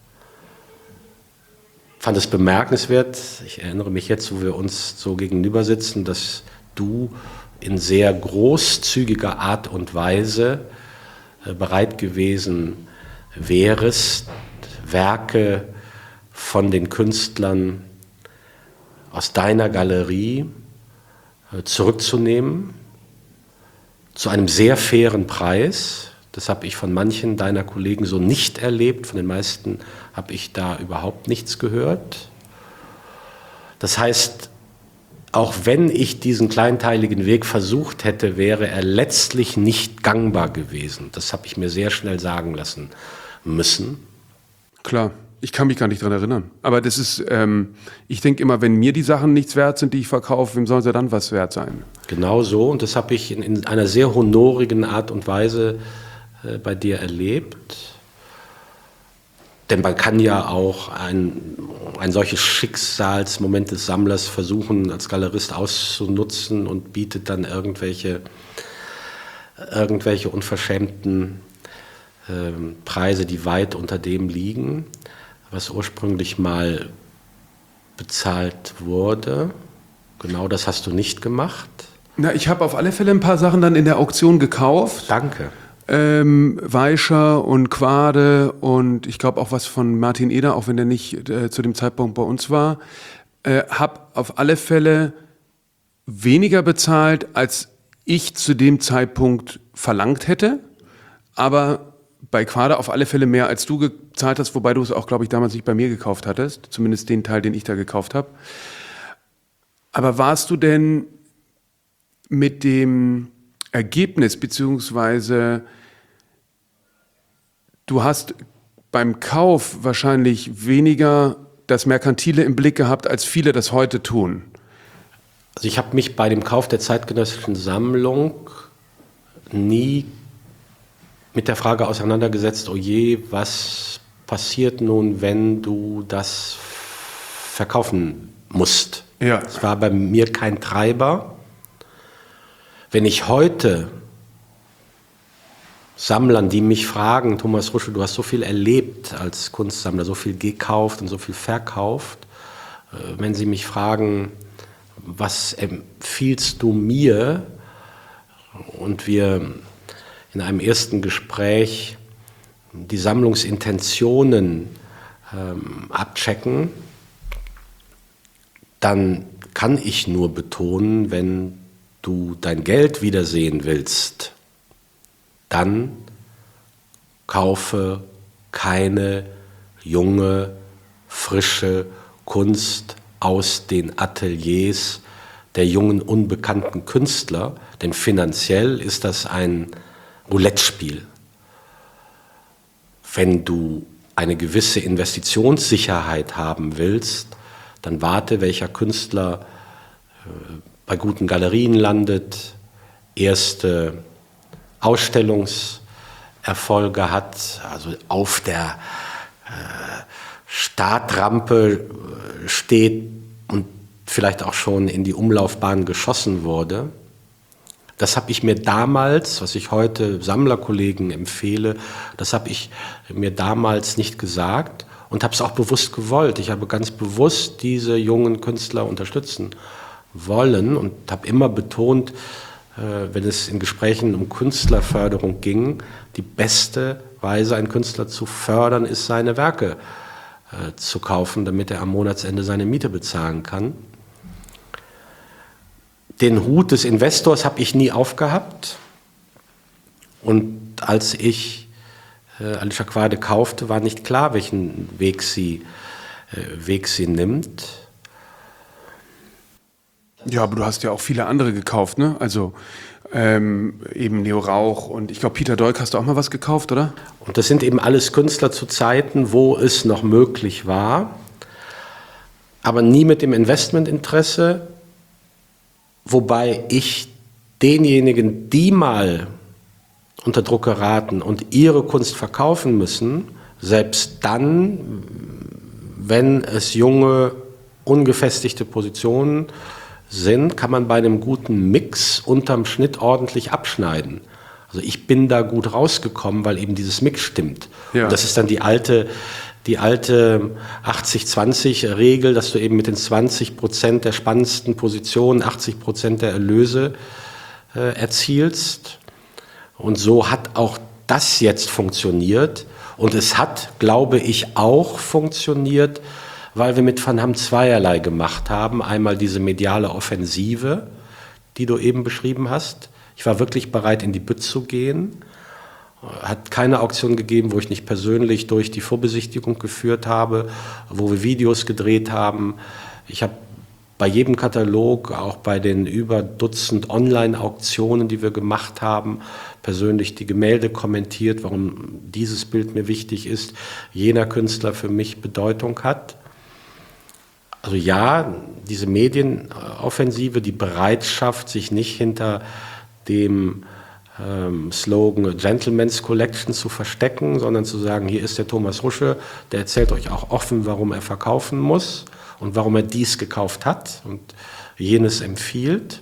Ich fand es bemerkenswert, ich erinnere mich jetzt, wo wir uns so gegenüber sitzen, dass du in sehr großzügiger Art und Weise bereit gewesen wärest, Werke von den Künstlern aus deiner Galerie zurückzunehmen, zu einem sehr fairen Preis. Das habe ich von manchen deiner Kollegen so nicht erlebt, von den meisten habe ich da überhaupt nichts gehört. Das heißt, auch wenn ich diesen kleinteiligen Weg versucht hätte, wäre er letztlich nicht gangbar gewesen. Das habe ich mir sehr schnell sagen lassen müssen. Klar, ich kann mich gar nicht dran erinnern. Aber das ist, ähm, ich denke immer, wenn mir die Sachen nichts wert sind, die ich verkaufe, wem sollen sie dann was wert sein? Genau so, und das habe ich in, in einer sehr honorigen Art und Weise äh, bei dir erlebt. Denn man kann ja auch ein, ein solches Schicksalsmoment des Sammlers versuchen, als Galerist auszunutzen und bietet dann irgendwelche, irgendwelche unverschämten äh, Preise, die weit unter dem liegen, was ursprünglich mal bezahlt wurde. Genau das hast du nicht gemacht. Na, ich habe auf alle Fälle ein paar Sachen dann in der Auktion gekauft. Danke. Ähm, Weischer und Quade und ich glaube auch was von Martin Eder, auch wenn der nicht äh, zu dem Zeitpunkt bei uns war, äh, habe auf alle Fälle weniger bezahlt, als ich zu dem Zeitpunkt verlangt hätte, aber bei Quade auf alle Fälle mehr, als du gezahlt hast, wobei du es auch, glaube ich, damals nicht bei mir gekauft hattest, zumindest den Teil, den ich da gekauft habe. Aber warst du denn mit dem Ergebnis, beziehungsweise du hast beim Kauf wahrscheinlich weniger das Merkantile im Blick gehabt, als viele das heute tun? Also ich habe mich bei dem Kauf der zeitgenössischen Sammlung nie mit der Frage auseinandergesetzt, oh je, was passiert nun, wenn du das verkaufen musst? Ja. Es war bei mir kein Treiber. Wenn ich heute Sammlern, die mich fragen, Thomas Ruschel, du hast so viel erlebt als Kunstsammler, so viel gekauft und so viel verkauft, wenn sie mich fragen, was empfiehlst du mir, und wir in einem ersten Gespräch die Sammlungsintentionen ähm, abchecken, dann kann ich nur betonen, wenn du dein Geld wiedersehen willst, dann kaufe keine junge, frische Kunst aus den Ateliers der jungen, unbekannten Künstler, denn finanziell ist das ein Roulette-Spiel. Wenn du eine gewisse Investitionssicherheit haben willst, dann warte, welcher Künstler äh, bei guten Galerien landet, erste Ausstellungserfolge hat, also auf der äh, Startrampe steht und vielleicht auch schon in die Umlaufbahn geschossen wurde. Das habe ich mir damals, was ich heute Sammlerkollegen empfehle, das habe ich mir damals nicht gesagt und habe es auch bewusst gewollt. Ich habe ganz bewusst diese jungen Künstler unterstützen wollen und habe immer betont, äh, wenn es in Gesprächen um Künstlerförderung ging, die beste Weise, einen Künstler zu fördern, ist, seine Werke äh, zu kaufen, damit er am Monatsende seine Miete bezahlen kann. Den Hut des Investors habe ich nie aufgehabt. Und als ich äh, Alicia Quade kaufte, war nicht klar, welchen Weg sie, äh, Weg sie nimmt. Ja, aber du hast ja auch viele andere gekauft, ne? Also ähm, eben Neo Rauch und ich glaube Peter Deuk hast du auch mal was gekauft, oder? Und das sind eben alles Künstler zu Zeiten, wo es noch möglich war, aber nie mit dem Investmentinteresse. Wobei ich denjenigen, die mal unter Druck geraten und ihre Kunst verkaufen müssen, selbst dann, wenn es junge, ungefestigte Positionen sind, kann man bei einem guten Mix unterm Schnitt ordentlich abschneiden. Also ich bin da gut rausgekommen, weil eben dieses Mix stimmt. Ja. Und das ist dann die alte... Die alte achtzig zwanzig Regel, dass du eben mit den zwanzig Prozent der spannendsten Positionen achtzig Prozent der Erlöse äh, erzielst. Und so hat auch das jetzt funktioniert. Und es hat, glaube ich, auch funktioniert, weil wir mit Van Ham zweierlei gemacht haben. Einmal diese mediale Offensive, die du eben beschrieben hast. Ich war wirklich bereit, in die Bütt zu gehen. Hat keine Auktion gegeben, wo ich nicht persönlich durch die Vorbesichtigung geführt habe, wo wir Videos gedreht haben. Ich habe bei jedem Katalog, auch bei den über Dutzend Online-Auktionen, die wir gemacht haben, persönlich die Gemälde kommentiert, warum dieses Bild mir wichtig ist, jener Künstler für mich Bedeutung hat. Also ja, diese Medienoffensive, die Bereitschaft, sich nicht hinter dem Slogan Gentleman's Collection zu verstecken, sondern zu sagen, hier ist der Thomas Rusche, der erzählt euch auch offen, warum er verkaufen muss und warum er dies gekauft hat und jenes empfiehlt.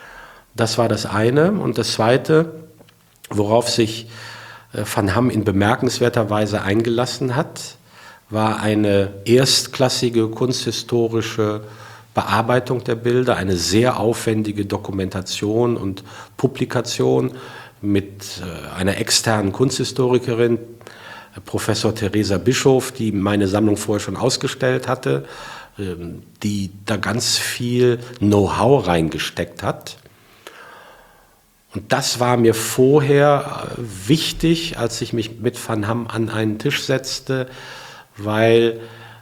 Das war das eine. Und das zweite, worauf sich Van Ham in bemerkenswerter Weise eingelassen hat, war eine erstklassige kunsthistorische Bearbeitung der Bilder, eine sehr aufwendige Dokumentation und Publikation mit einer externen Kunsthistorikerin, Professor Theresa Bischof, die meine Sammlung vorher schon ausgestellt hatte, die da ganz viel Know-how reingesteckt hat. Und das war mir vorher wichtig, als ich mich mit Van Ham an einen Tisch setzte, weil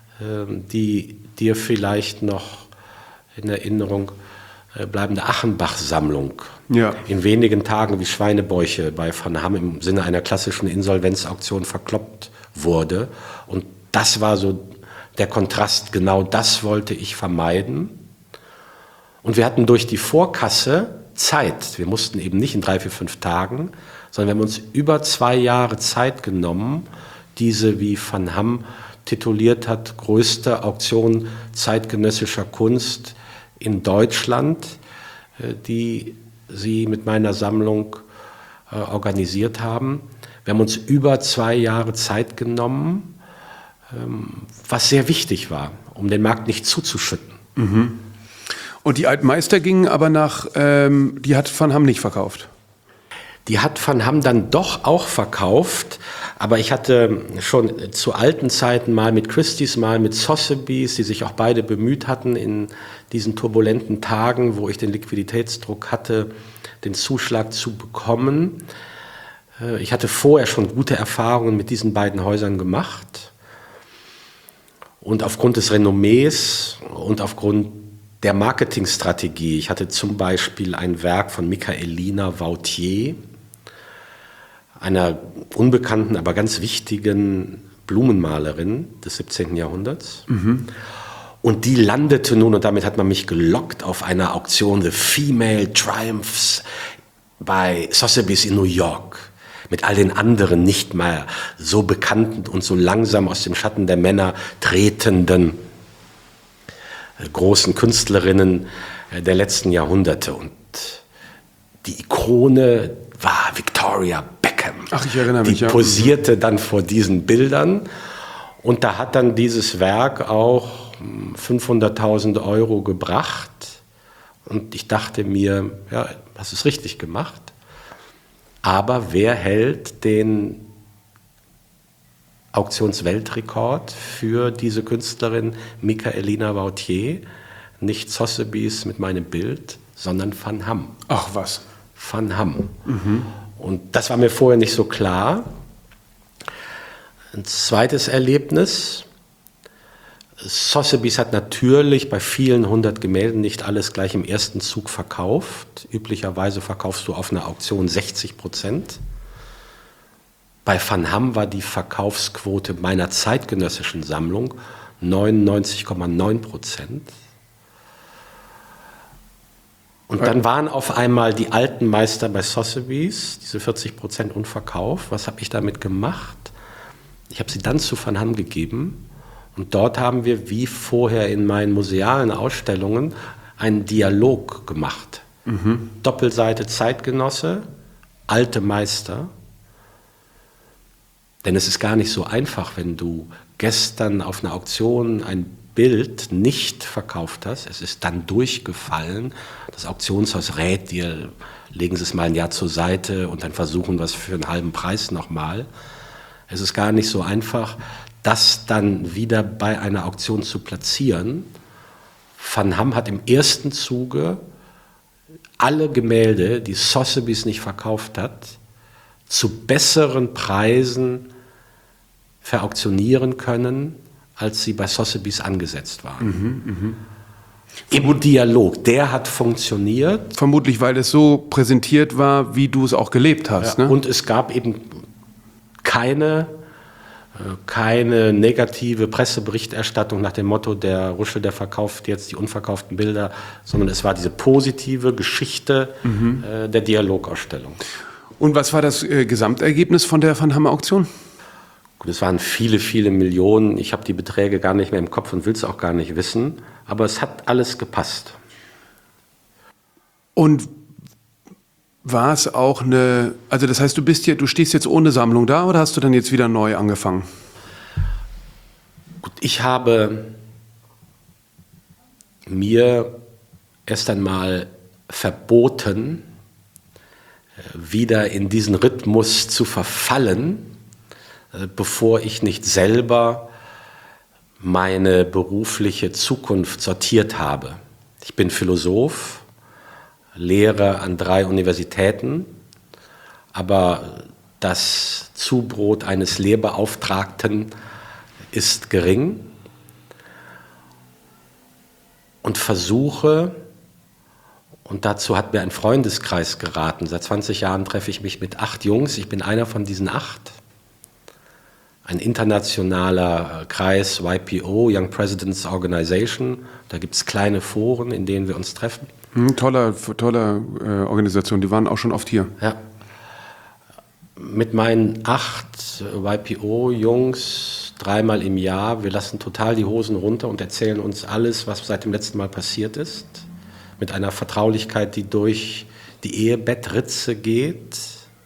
die dir vielleicht noch in Erinnerung bleibende Achenbach-Sammlung ja. in wenigen Tagen wie Schweinebäuche bei Van Ham im Sinne einer klassischen Insolvenzauktion verkloppt wurde. Und das war so der Kontrast, genau das wollte ich vermeiden. Und wir hatten durch die Vorkasse Zeit. Wir mussten eben nicht in drei, vier, fünf Tagen, sondern wir haben uns über zwei Jahre Zeit genommen, diese, wie Van Ham tituliert hat, größte Auktion zeitgenössischer Kunst in Deutschland, die sie mit meiner Sammlung äh, organisiert haben. Wir haben uns über zwei Jahre Zeit genommen, ähm, was sehr wichtig war, um den Markt nicht zuzuschütten. Mhm. Und die Alten Meister gingen aber nach, ähm, die hat Van Ham nicht verkauft? Die hat Van Ham dann doch auch verkauft, aber ich hatte schon zu alten Zeiten mal mit Christie's, mal mit Sotheby's, die sich auch beide bemüht hatten in diesen turbulenten Tagen, wo ich den Liquiditätsdruck hatte, den Zuschlag zu bekommen. Ich hatte vorher schon gute Erfahrungen mit diesen beiden Häusern gemacht und aufgrund des Renommees und aufgrund der Marketingstrategie. Ich hatte zum Beispiel ein Werk von Michaelina Vautier, einer unbekannten, aber ganz wichtigen Blumenmalerin des siebzehnten Jahrhunderts. Mhm. Und die landete nun, und damit hat man mich gelockt, auf einer Auktion The Female Triumphs bei Sotheby's in New York. Mit all den anderen nicht mehr so bekannten und so langsam aus dem Schatten der Männer tretenden äh, großen Künstlerinnen äh, der letzten Jahrhunderte. Und die Ikone war Victoria Beckham. Ach, ich erinnere mich, die ja. posierte dann vor diesen Bildern. Und da hat dann dieses Werk auch fünfhunderttausend Euro gebracht. Und ich dachte mir, ja, das ist richtig gemacht. Aber wer hält den Auktionsweltrekord für diese Künstlerin Michaelina Vauthier? Nicht Sotheby's mit meinem Bild, sondern Van Ham. Ach was. Van Ham. Mhm. Und das war mir vorher nicht so klar. Ein zweites Erlebnis. Sotheby's hat natürlich bei vielen hundert Gemälden nicht alles gleich im ersten Zug verkauft. Üblicherweise verkaufst du auf einer Auktion sechzig Prozent. Bei Van Ham war die Verkaufsquote meiner zeitgenössischen Sammlung neunundneunzig Komma neun Prozent. Und dann waren auf einmal die alten Meister bei Sotheby's, diese vierzig Prozent unverkauft. Was habe ich damit gemacht? Ich habe sie dann zu Van Ham gegeben. Und dort haben wir, wie vorher in meinen musealen Ausstellungen, einen Dialog gemacht. Mhm. Doppelseite Zeitgenosse, alte Meister. Denn es ist gar nicht so einfach, wenn du gestern auf einer Auktion ein Bild nicht verkauft hast. Es ist dann durchgefallen. Das Auktionshaus rät dir, legen Sie es mal ein Jahr zur Seite und dann versuchen wir es für einen halben Preis nochmal. Es ist gar nicht so einfach, das dann wieder bei einer Auktion zu platzieren. Van Ham hat im ersten Zuge alle Gemälde, die Sotheby's nicht verkauft hat, zu besseren Preisen verauktionieren können, als sie bei Sotheby's angesetzt waren. Mhm, mh. Im Dialog, der hat funktioniert. Vermutlich, weil es so präsentiert war, wie du es auch gelebt hast. Ja, ne? Und es gab eben keine, keine negative Presseberichterstattung nach dem Motto, der Ruschel, der verkauft jetzt die unverkauften Bilder, sondern es war diese positive Geschichte mhm. äh, der Dialogausstellung. Und was war das äh, Gesamtergebnis von der Van Ham-Auktion? Es waren viele, viele Millionen. Ich habe die Beträge gar nicht mehr im Kopf und will es auch gar nicht wissen. Aber es hat alles gepasst. Und war es auch eine, also das heißt, du bist hier, du stehst jetzt ohne Sammlung da oder hast du dann jetzt wieder neu angefangen? Gut, ich habe mir erst einmal verboten, wieder in diesen Rhythmus zu verfallen, bevor ich nicht selber meine berufliche Zukunft sortiert habe. Ich bin Philosoph, lehre an drei Universitäten, aber das Zubrot eines Lehrbeauftragten ist gering und versuche, und dazu hat mir ein Freundeskreis geraten, seit zwanzig Jahren treffe ich mich mit acht Jungs, ich bin einer von diesen acht, ein internationaler Kreis, Y P O, Young Presidents Organization. Da gibt es kleine Foren, in denen wir uns treffen. Hm, tolle tolle äh, Organisation, die waren auch schon oft hier. Ja. Mit meinen acht Y P O-Jungs dreimal im Jahr, wir lassen total die Hosen runter und erzählen uns alles, was seit dem letzten Mal passiert ist. Mit einer Vertraulichkeit, die durch die Ehebettritze geht.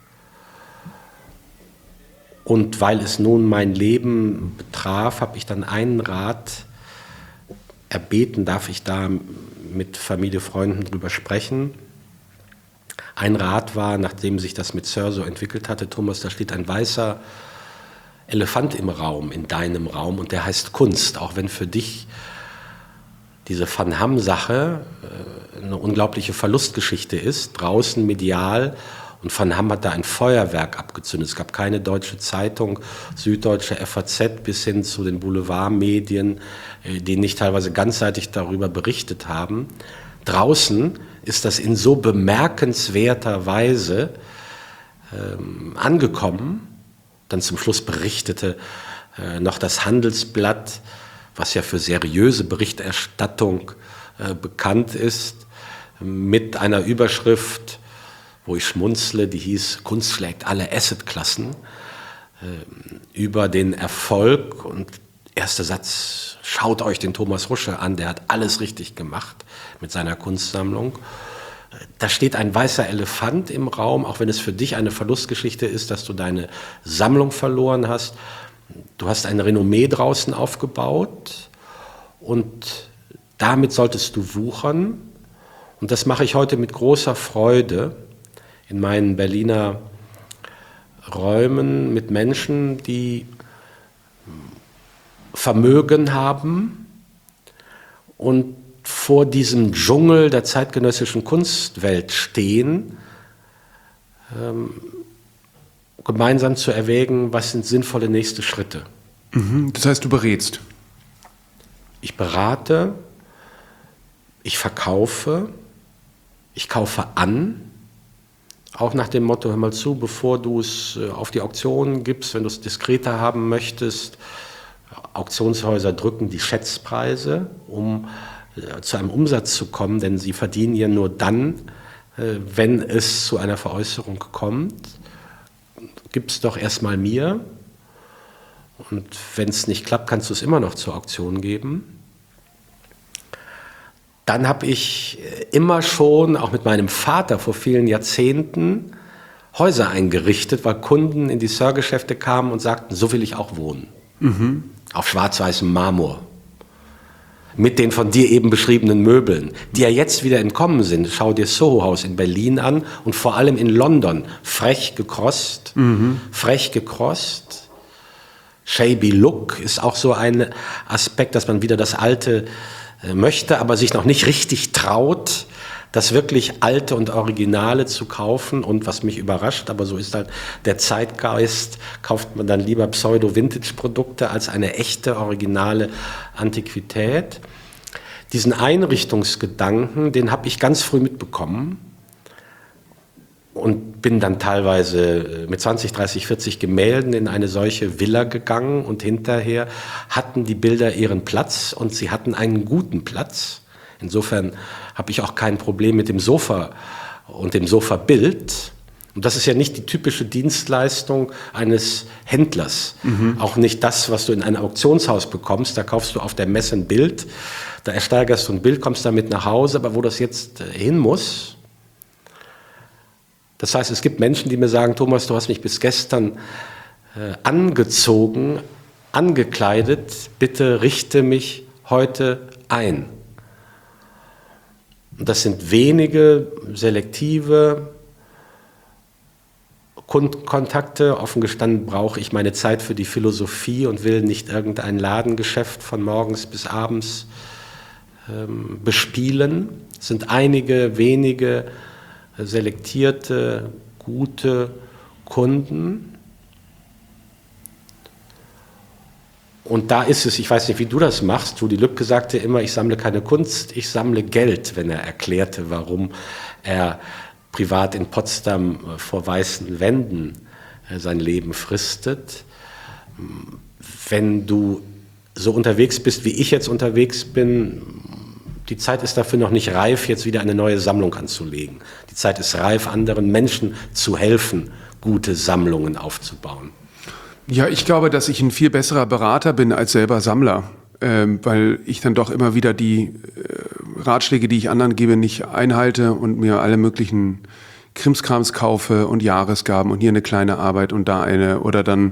Und weil es nun mein Leben betraf, habe ich dann einen Rat erbeten, darf ich da mit Familie, Freunden drüber sprechen. Ein Rat war, nachdem sich das mit Sir so entwickelt hatte, Thomas, da steht ein weißer Elefant im Raum, in deinem Raum, und der heißt Kunst, auch wenn für dich diese Van Ham-Sache eine unglaubliche Verlustgeschichte ist, draußen medial. Und Van Ham hat da ein Feuerwerk abgezündet. Es gab keine deutsche Zeitung, Süddeutsche, F A Z bis hin zu den Boulevardmedien, die nicht teilweise ganzseitig darüber berichtet haben. Draußen ist das in so bemerkenswerter Weise ähm, angekommen. Dann zum Schluss berichtete äh, noch das Handelsblatt, was ja für seriöse Berichterstattung äh, bekannt ist, mit einer Überschrift, wo ich schmunzle, die hieß Kunst schlägt alle Assetklassen, äh, über den Erfolg, und erster Satz, schaut euch den Thomas Rusche an, der hat alles richtig gemacht mit seiner Kunstsammlung. Da steht ein weißer Elefant im Raum, auch wenn es für dich eine Verlustgeschichte ist, dass du deine Sammlung verloren hast. Du hast ein Renommee draußen aufgebaut und damit solltest du wuchern. Und das mache ich heute mit großer Freude in meinen Berliner Räumen mit Menschen, die Vermögen haben und vor diesem Dschungel der zeitgenössischen Kunstwelt stehen, ähm, gemeinsam zu erwägen, was sind sinnvolle nächste Schritte. Mhm, das heißt, du berätst? Ich berate, ich verkaufe, ich kaufe an, auch nach dem Motto, hör mal zu, bevor du es auf die Auktion gibst, wenn du es diskreter haben möchtest, Auktionshäuser drücken die Schätzpreise, um zu einem Umsatz zu kommen, denn sie verdienen ja nur dann, wenn es zu einer Veräußerung kommt. Gib es doch erstmal mir und wenn es nicht klappt, kannst du es immer noch zur Auktion geben. Dann habe ich immer schon, auch mit meinem Vater vor vielen Jahrzehnten, Häuser eingerichtet, weil Kunden in die Sörgeschäfte kamen und sagten, so will ich auch wohnen. Mhm. Auf schwarz-weißem Marmor. Mit den von dir eben beschriebenen Möbeln, die ja jetzt wieder entkommen sind. Schau dir Soho House in Berlin an und vor allem in London. Frech gekrosst, mhm. frech gekrosst. Shabby Look ist auch so ein Aspekt, dass man wieder das Alte äh, möchte, aber sich noch nicht richtig traut, das wirklich Alte und Originale zu kaufen. Und was mich überrascht, aber so ist halt der Zeitgeist, kauft man dann lieber Pseudo-Vintage-Produkte als eine echte, originale Antiquität. Diesen Einrichtungsgedanken, den habe ich ganz früh mitbekommen und bin dann teilweise mit zwanzig, dreißig, vierzig Gemälden in eine solche Villa gegangen und hinterher hatten die Bilder ihren Platz und sie hatten einen guten Platz. Insofern habe ich auch kein Problem mit dem Sofa und dem Sofabild. Und das ist ja nicht die typische Dienstleistung eines Händlers. Mhm. Auch nicht das, was du in einem Auktionshaus bekommst. Da kaufst du auf der Messe ein Bild, da ersteigerst du ein Bild, kommst damit nach Hause. Aber wo das jetzt hin muss, das heißt, es gibt Menschen, die mir sagen, Thomas, du hast mich bis gestern äh, angezogen, angekleidet, bitte richte mich heute ein. Und das sind wenige, selektive Kundenkontakte. Offen gestanden brauche ich meine Zeit für die Philosophie und will nicht irgendein Ladengeschäft von morgens bis abends ähm, bespielen. Es sind einige wenige selektierte, gute Kunden. Und da ist es, ich weiß nicht, wie du das machst, Rudi Lübke sagte immer, ich sammle keine Kunst, ich sammle Geld, wenn er erklärte, warum er privat in Potsdam vor weißen Wänden sein Leben fristet. Wenn du so unterwegs bist, wie ich jetzt unterwegs bin, die Zeit ist dafür noch nicht reif, jetzt wieder eine neue Sammlung anzulegen. Die Zeit ist reif, anderen Menschen zu helfen, gute Sammlungen aufzubauen. Ja, ich glaube, dass ich ein viel besserer Berater bin als selber Sammler, ähm, weil ich dann doch immer wieder die äh, Ratschläge, die ich anderen gebe, nicht einhalte und mir alle möglichen Krimskrams kaufe und Jahresgaben und hier eine kleine Arbeit und da eine oder dann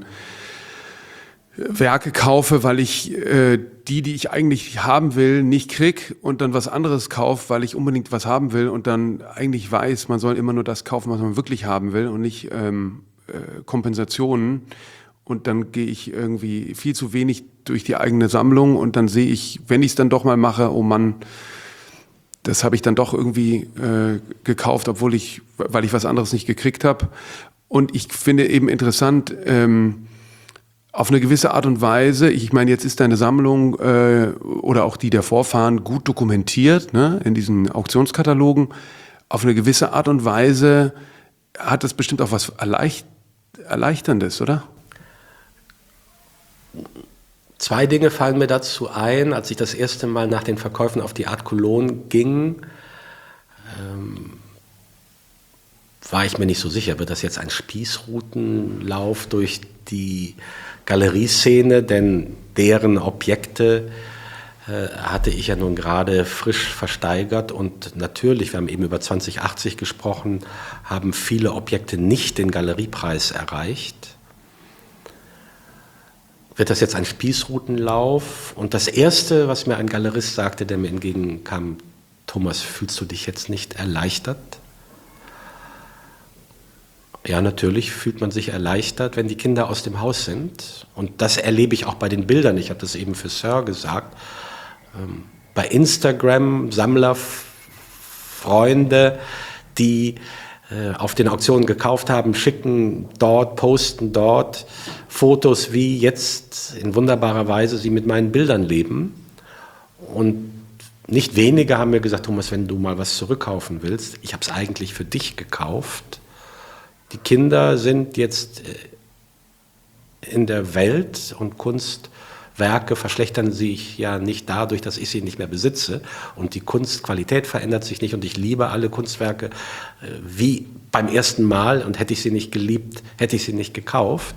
Werke kaufe, weil ich äh, die, die ich eigentlich haben will, nicht krieg und dann was anderes kaufe, weil ich unbedingt was haben will und dann eigentlich weiß, man soll immer nur das kaufen, was man wirklich haben will und nicht ähm, äh, Kompensationen. Und dann gehe ich irgendwie viel zu wenig durch die eigene Sammlung und dann sehe ich, wenn ich es dann doch mal mache, oh Mann, das habe ich dann doch irgendwie äh, gekauft, obwohl ich, weil ich was anderes nicht gekriegt habe. Und ich finde eben interessant, ähm, auf eine gewisse Art und Weise, ich meine, jetzt ist deine Sammlung äh, oder auch die der Vorfahren gut dokumentiert, ne, in diesen Auktionskatalogen. Auf eine gewisse Art und Weise hat das bestimmt auch was Erleicht- Erleichterndes, oder? Zwei Dinge fallen mir dazu ein. Als ich das erste Mal nach den Verkäufen auf die Art Cologne ging, ähm, war ich mir nicht so sicher, wird das jetzt ein Spießrutenlauf durch die Galerieszene, denn deren Objekte äh, hatte ich ja nun gerade frisch versteigert. Und natürlich, wir haben eben über zwanzig achtzig gesprochen, haben viele Objekte nicht den Galeriepreis erreicht. Wird das jetzt ein Spießrutenlauf? Und das Erste, was mir ein Galerist sagte, der mir entgegenkam: Thomas, fühlst du dich jetzt nicht erleichtert? Ja, natürlich fühlt man sich erleichtert, wenn die Kinder aus dem Haus sind. Und das erlebe ich auch bei den Bildern. Ich habe das eben für Sir gesagt. Ähm, bei Instagram Sammlerfreunde, die äh, auf den Auktionen gekauft haben, schicken dort, posten dort Fotos, wie jetzt in wunderbarer Weise sie mit meinen Bildern leben. Und nicht wenige haben mir gesagt: Thomas, wenn du mal was zurückkaufen willst, ich habe es eigentlich für dich gekauft. Die Kinder sind jetzt in der Welt und Kunstwerke verschlechtern sich ja nicht dadurch, dass ich sie nicht mehr besitze. Und die Kunstqualität verändert sich nicht und ich liebe alle Kunstwerke wie beim ersten Mal, und hätte ich sie nicht geliebt, hätte ich sie nicht gekauft.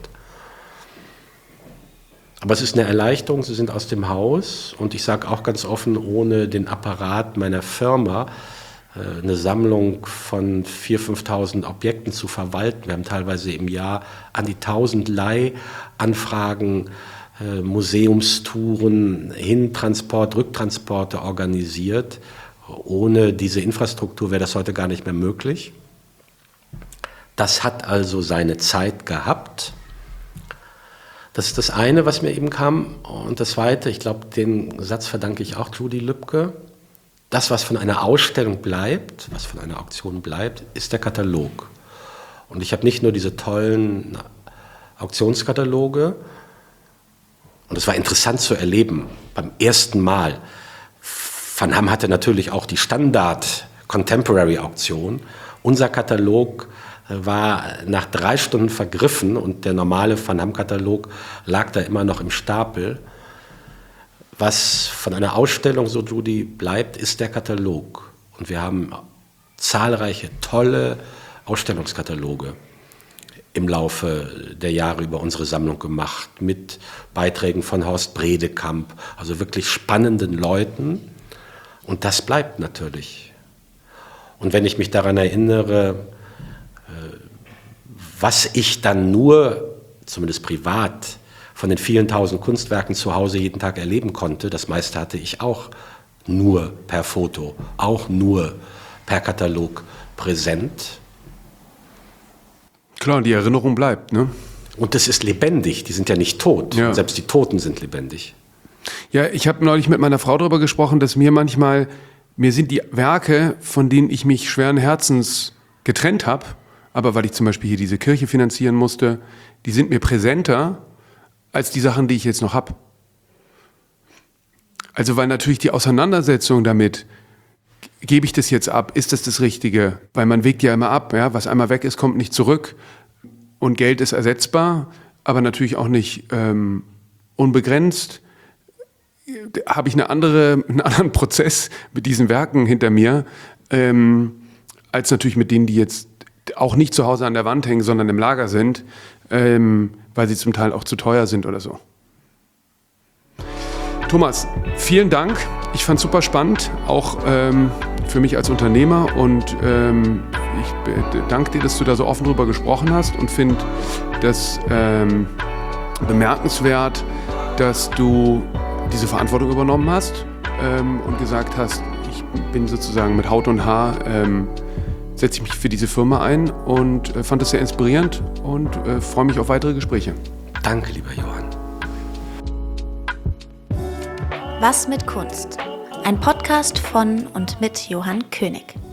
Aber es ist eine Erleichterung, sie sind aus dem Haus, und ich sage auch ganz offen, ohne den Apparat meiner Firma eine Sammlung von viertausend, fünftausend Objekten zu verwalten. Wir haben teilweise im Jahr an die tausend Leihanfragen, äh, Museumstouren, Hintransport, Rücktransporte organisiert. Ohne diese Infrastruktur wäre das heute gar nicht mehr möglich. Das hat also seine Zeit gehabt. Das ist das eine, was mir eben kam. Und das zweite, ich glaube, den Satz verdanke ich auch Judy Lübke: Das, was von einer Ausstellung bleibt, was von einer Auktion bleibt, ist der Katalog. Und ich habe nicht nur diese tollen Auktionskataloge, und es war interessant zu erleben, beim ersten Mal. Van Ham hatte natürlich auch die Standard-Contemporary-Auktion. Unser Katalog war nach drei Stunden vergriffen, und der normale Van Ham-Katalog lag da immer noch im Stapel. Was von einer Ausstellung, so Judy, bleibt, ist der Katalog. Und wir haben zahlreiche tolle Ausstellungskataloge im Laufe der Jahre über unsere Sammlung gemacht, mit Beiträgen von Horst Bredekamp, also wirklich spannenden Leuten. Und das bleibt natürlich. Und wenn ich mich daran erinnere, was ich dann nur, zumindest privat, von den vielen tausend Kunstwerken zu Hause jeden Tag erleben konnte, das meiste hatte ich auch nur per Foto, auch nur per Katalog präsent. Klar, die Erinnerung bleibt, ne? Und das ist lebendig, die sind ja nicht tot. Ja. Selbst die Toten sind lebendig. Ja, ich habe neulich mit meiner Frau darüber gesprochen, dass mir manchmal, mir sind die Werke, von denen ich mich schweren Herzens getrennt habe, aber weil ich zum Beispiel hier diese Kirche finanzieren musste, die sind mir präsenter als die Sachen, die ich jetzt noch habe. Also weil natürlich die Auseinandersetzung damit, gebe ich das jetzt ab, ist das das Richtige? Weil man wägt ja immer ab, ja? Was einmal weg ist, kommt nicht zurück, und Geld ist ersetzbar, aber natürlich auch nicht ähm, unbegrenzt. Habe ich eine andere, einen anderen Prozess mit diesen Werken hinter mir, ähm, als natürlich mit denen, die jetzt auch nicht zu Hause an der Wand hängen, sondern im Lager sind, ähm, weil sie zum Teil auch zu teuer sind oder so. Thomas, vielen Dank. Ich fand es super spannend, auch ähm, für mich als Unternehmer, und ähm, ich danke dir, dass du da so offen drüber gesprochen hast, und finde das ähm, bemerkenswert, dass du diese Verantwortung übernommen hast ähm, und gesagt hast, ich bin sozusagen mit Haut und Haar, ähm, setze ich mich für diese Firma ein, und äh, fand das sehr inspirierend und äh, freue mich auf weitere Gespräche. Danke, lieber Johann. Was mit Kunst? Ein Podcast von und mit Johann König.